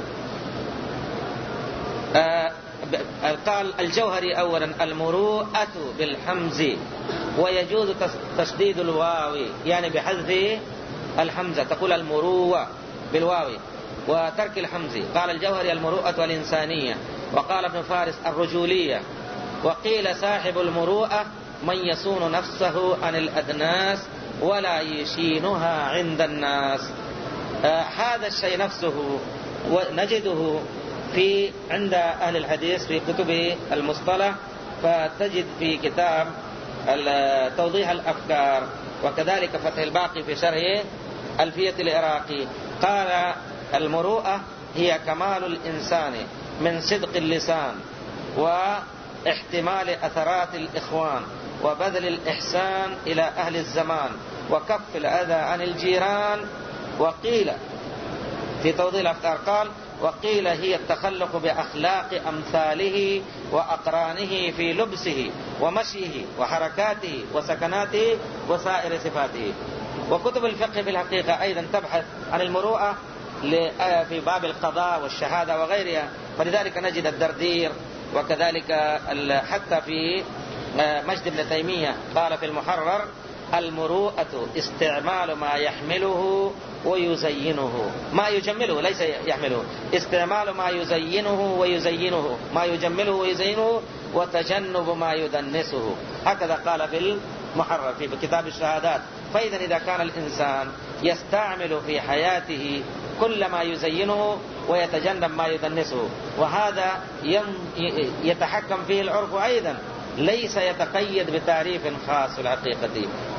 آه قال الجوهري أولا المروءة بالحمز ويجوز تشديد الواو يعني بحذف الحمزة، تقول المروءة بالواو وترك الحمز. قال الجوهري المروءة والإنسانية. وقال ابن فارس الرجولية. وقيل صاحب المروءة من يصون نفسه عن الأدناس ولا يشينها عند الناس. آه هذا الشيء نفسه ونجده في عند أهل الحديث في كتب المصطلح، فتجد في كتاب توضيح الأفكار وكذلك فتح الباقي في شرح ألفية العراقي قال المروءة هي كمال الإنسان من صدق اللسان واحتمال أثرات الإخوان وبذل الإحسان إلى أهل الزمان وكف الأذى عن الجيران. وقيل في توضيح الأفكار قال وقيل هي التخلق بأخلاق أمثاله وأقرانه في لبسه ومشيه وحركاته وسكناته وسائر صفاته. وكتب الفقه في الحقيقة أيضا تبحث عن المروءة في باب القضاء والشهادة وغيرها، فلذلك نجد الدردير وكذلك حتى في مجد بن تيمية قال في المحرر المروءة استعمال ما يحمله ويزينه، ما يجمله ليس يحمله، استعمال ما يزينه ويزينه ما يجمله ويزينه وتجنب ما يدنسه. هكذا قال في المحرر في كتاب الشهادات. فإذا إذا كان الإنسان يستعمل في حياته كل ما يزينه ويتجنب ما يدنسه، وهذا يتحكم فيه العرف أيضا ليس يتقيد بتعريف خاص في الحقيقة،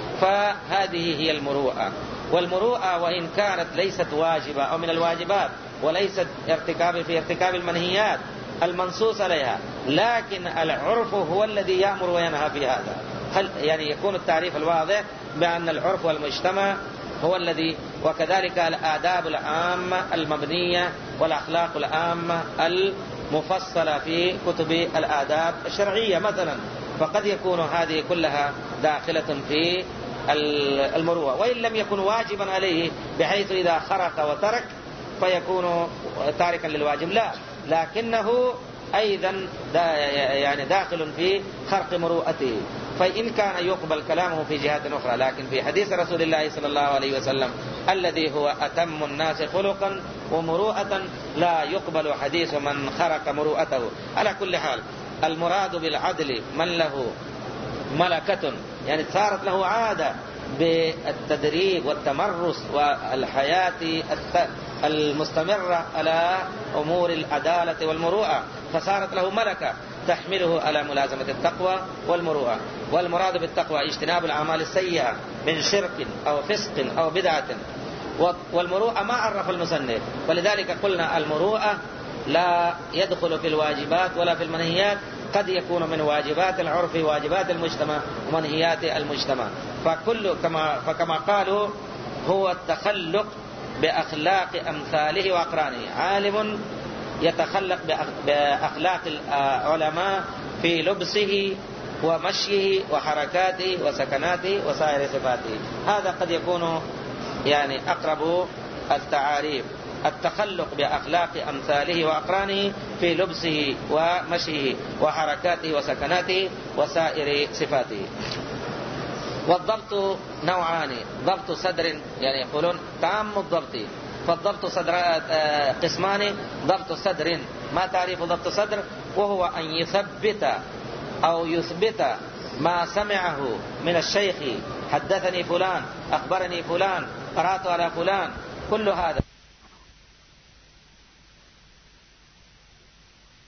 فهذه هي المروءة. والمروءة وإن كانت ليست واجبة أو من الواجبات وليست ارتكاب في ارتكاب المنهيات المنصوص عليها، لكن العرف هو الذي يأمر وينهى في هذا. هل يعني يكون التعريف الواضح بأن العرف والمجتمع هو الذي، وكذلك الآداب العامة المبنية والأخلاق العامة المفصلة في كتب الآداب الشرعية مثلا، فقد يكون هذه كلها داخلة في المروءة. وإن لم يكن واجبا عليه بحيث إذا خرق وترك فيكون تاركا للواجب، لا، لكنه أيضا دا يعني داخل في خرق مروءته، فإن كان يقبل كلامه في جهات أخرى. لكن في حديث رسول الله صلى الله عليه وسلم الذي هو أتم الناس خلقا ومروءة لا يقبل حديث من خرق مروءته. على كل حال المراد بالعدل من له ملكة، يعني صارت له عادة بالتدريب والتمرس والحياة المستمرة على أمور العدالة والمروءة، فصارت له ملكة تحمله على ملازمة التقوى والمروءة. والمراد بالتقوى اجتناب الأعمال السيئة من شرك أو فسق أو بدعة. والمروءة ما عرف المصنف، ولذلك قلنا المروءة لا يدخل في الواجبات ولا في المنهيات، قد يكون من واجبات العرف واجبات المجتمع ومنهيات المجتمع. فكل كما فكما قالوا هو التخلق بأخلاق أمثاله وأقرانه. عالم يتخلق بأخلاق العلماء في لبسه ومشيه وحركاته وسكناته وسائر صفاته. هذا قد يكون يعني أقرب التعاريف، التخلق بأخلاق أمثاله وأقرانه في لبسه ومشيه وحركاته وسكناته وسائر صفاته. والضبط نوعان، ضبط صدر يعني يقولون تام الضبط، فالضبط صدر قسمان. ضبط صدر، ما تعريف ضبط صدر؟ وهو أن يثبت أو يثبت ما سمعه من الشيخ، حدثني فلان، أخبرني فلان، قرأت على فلان، كل هذا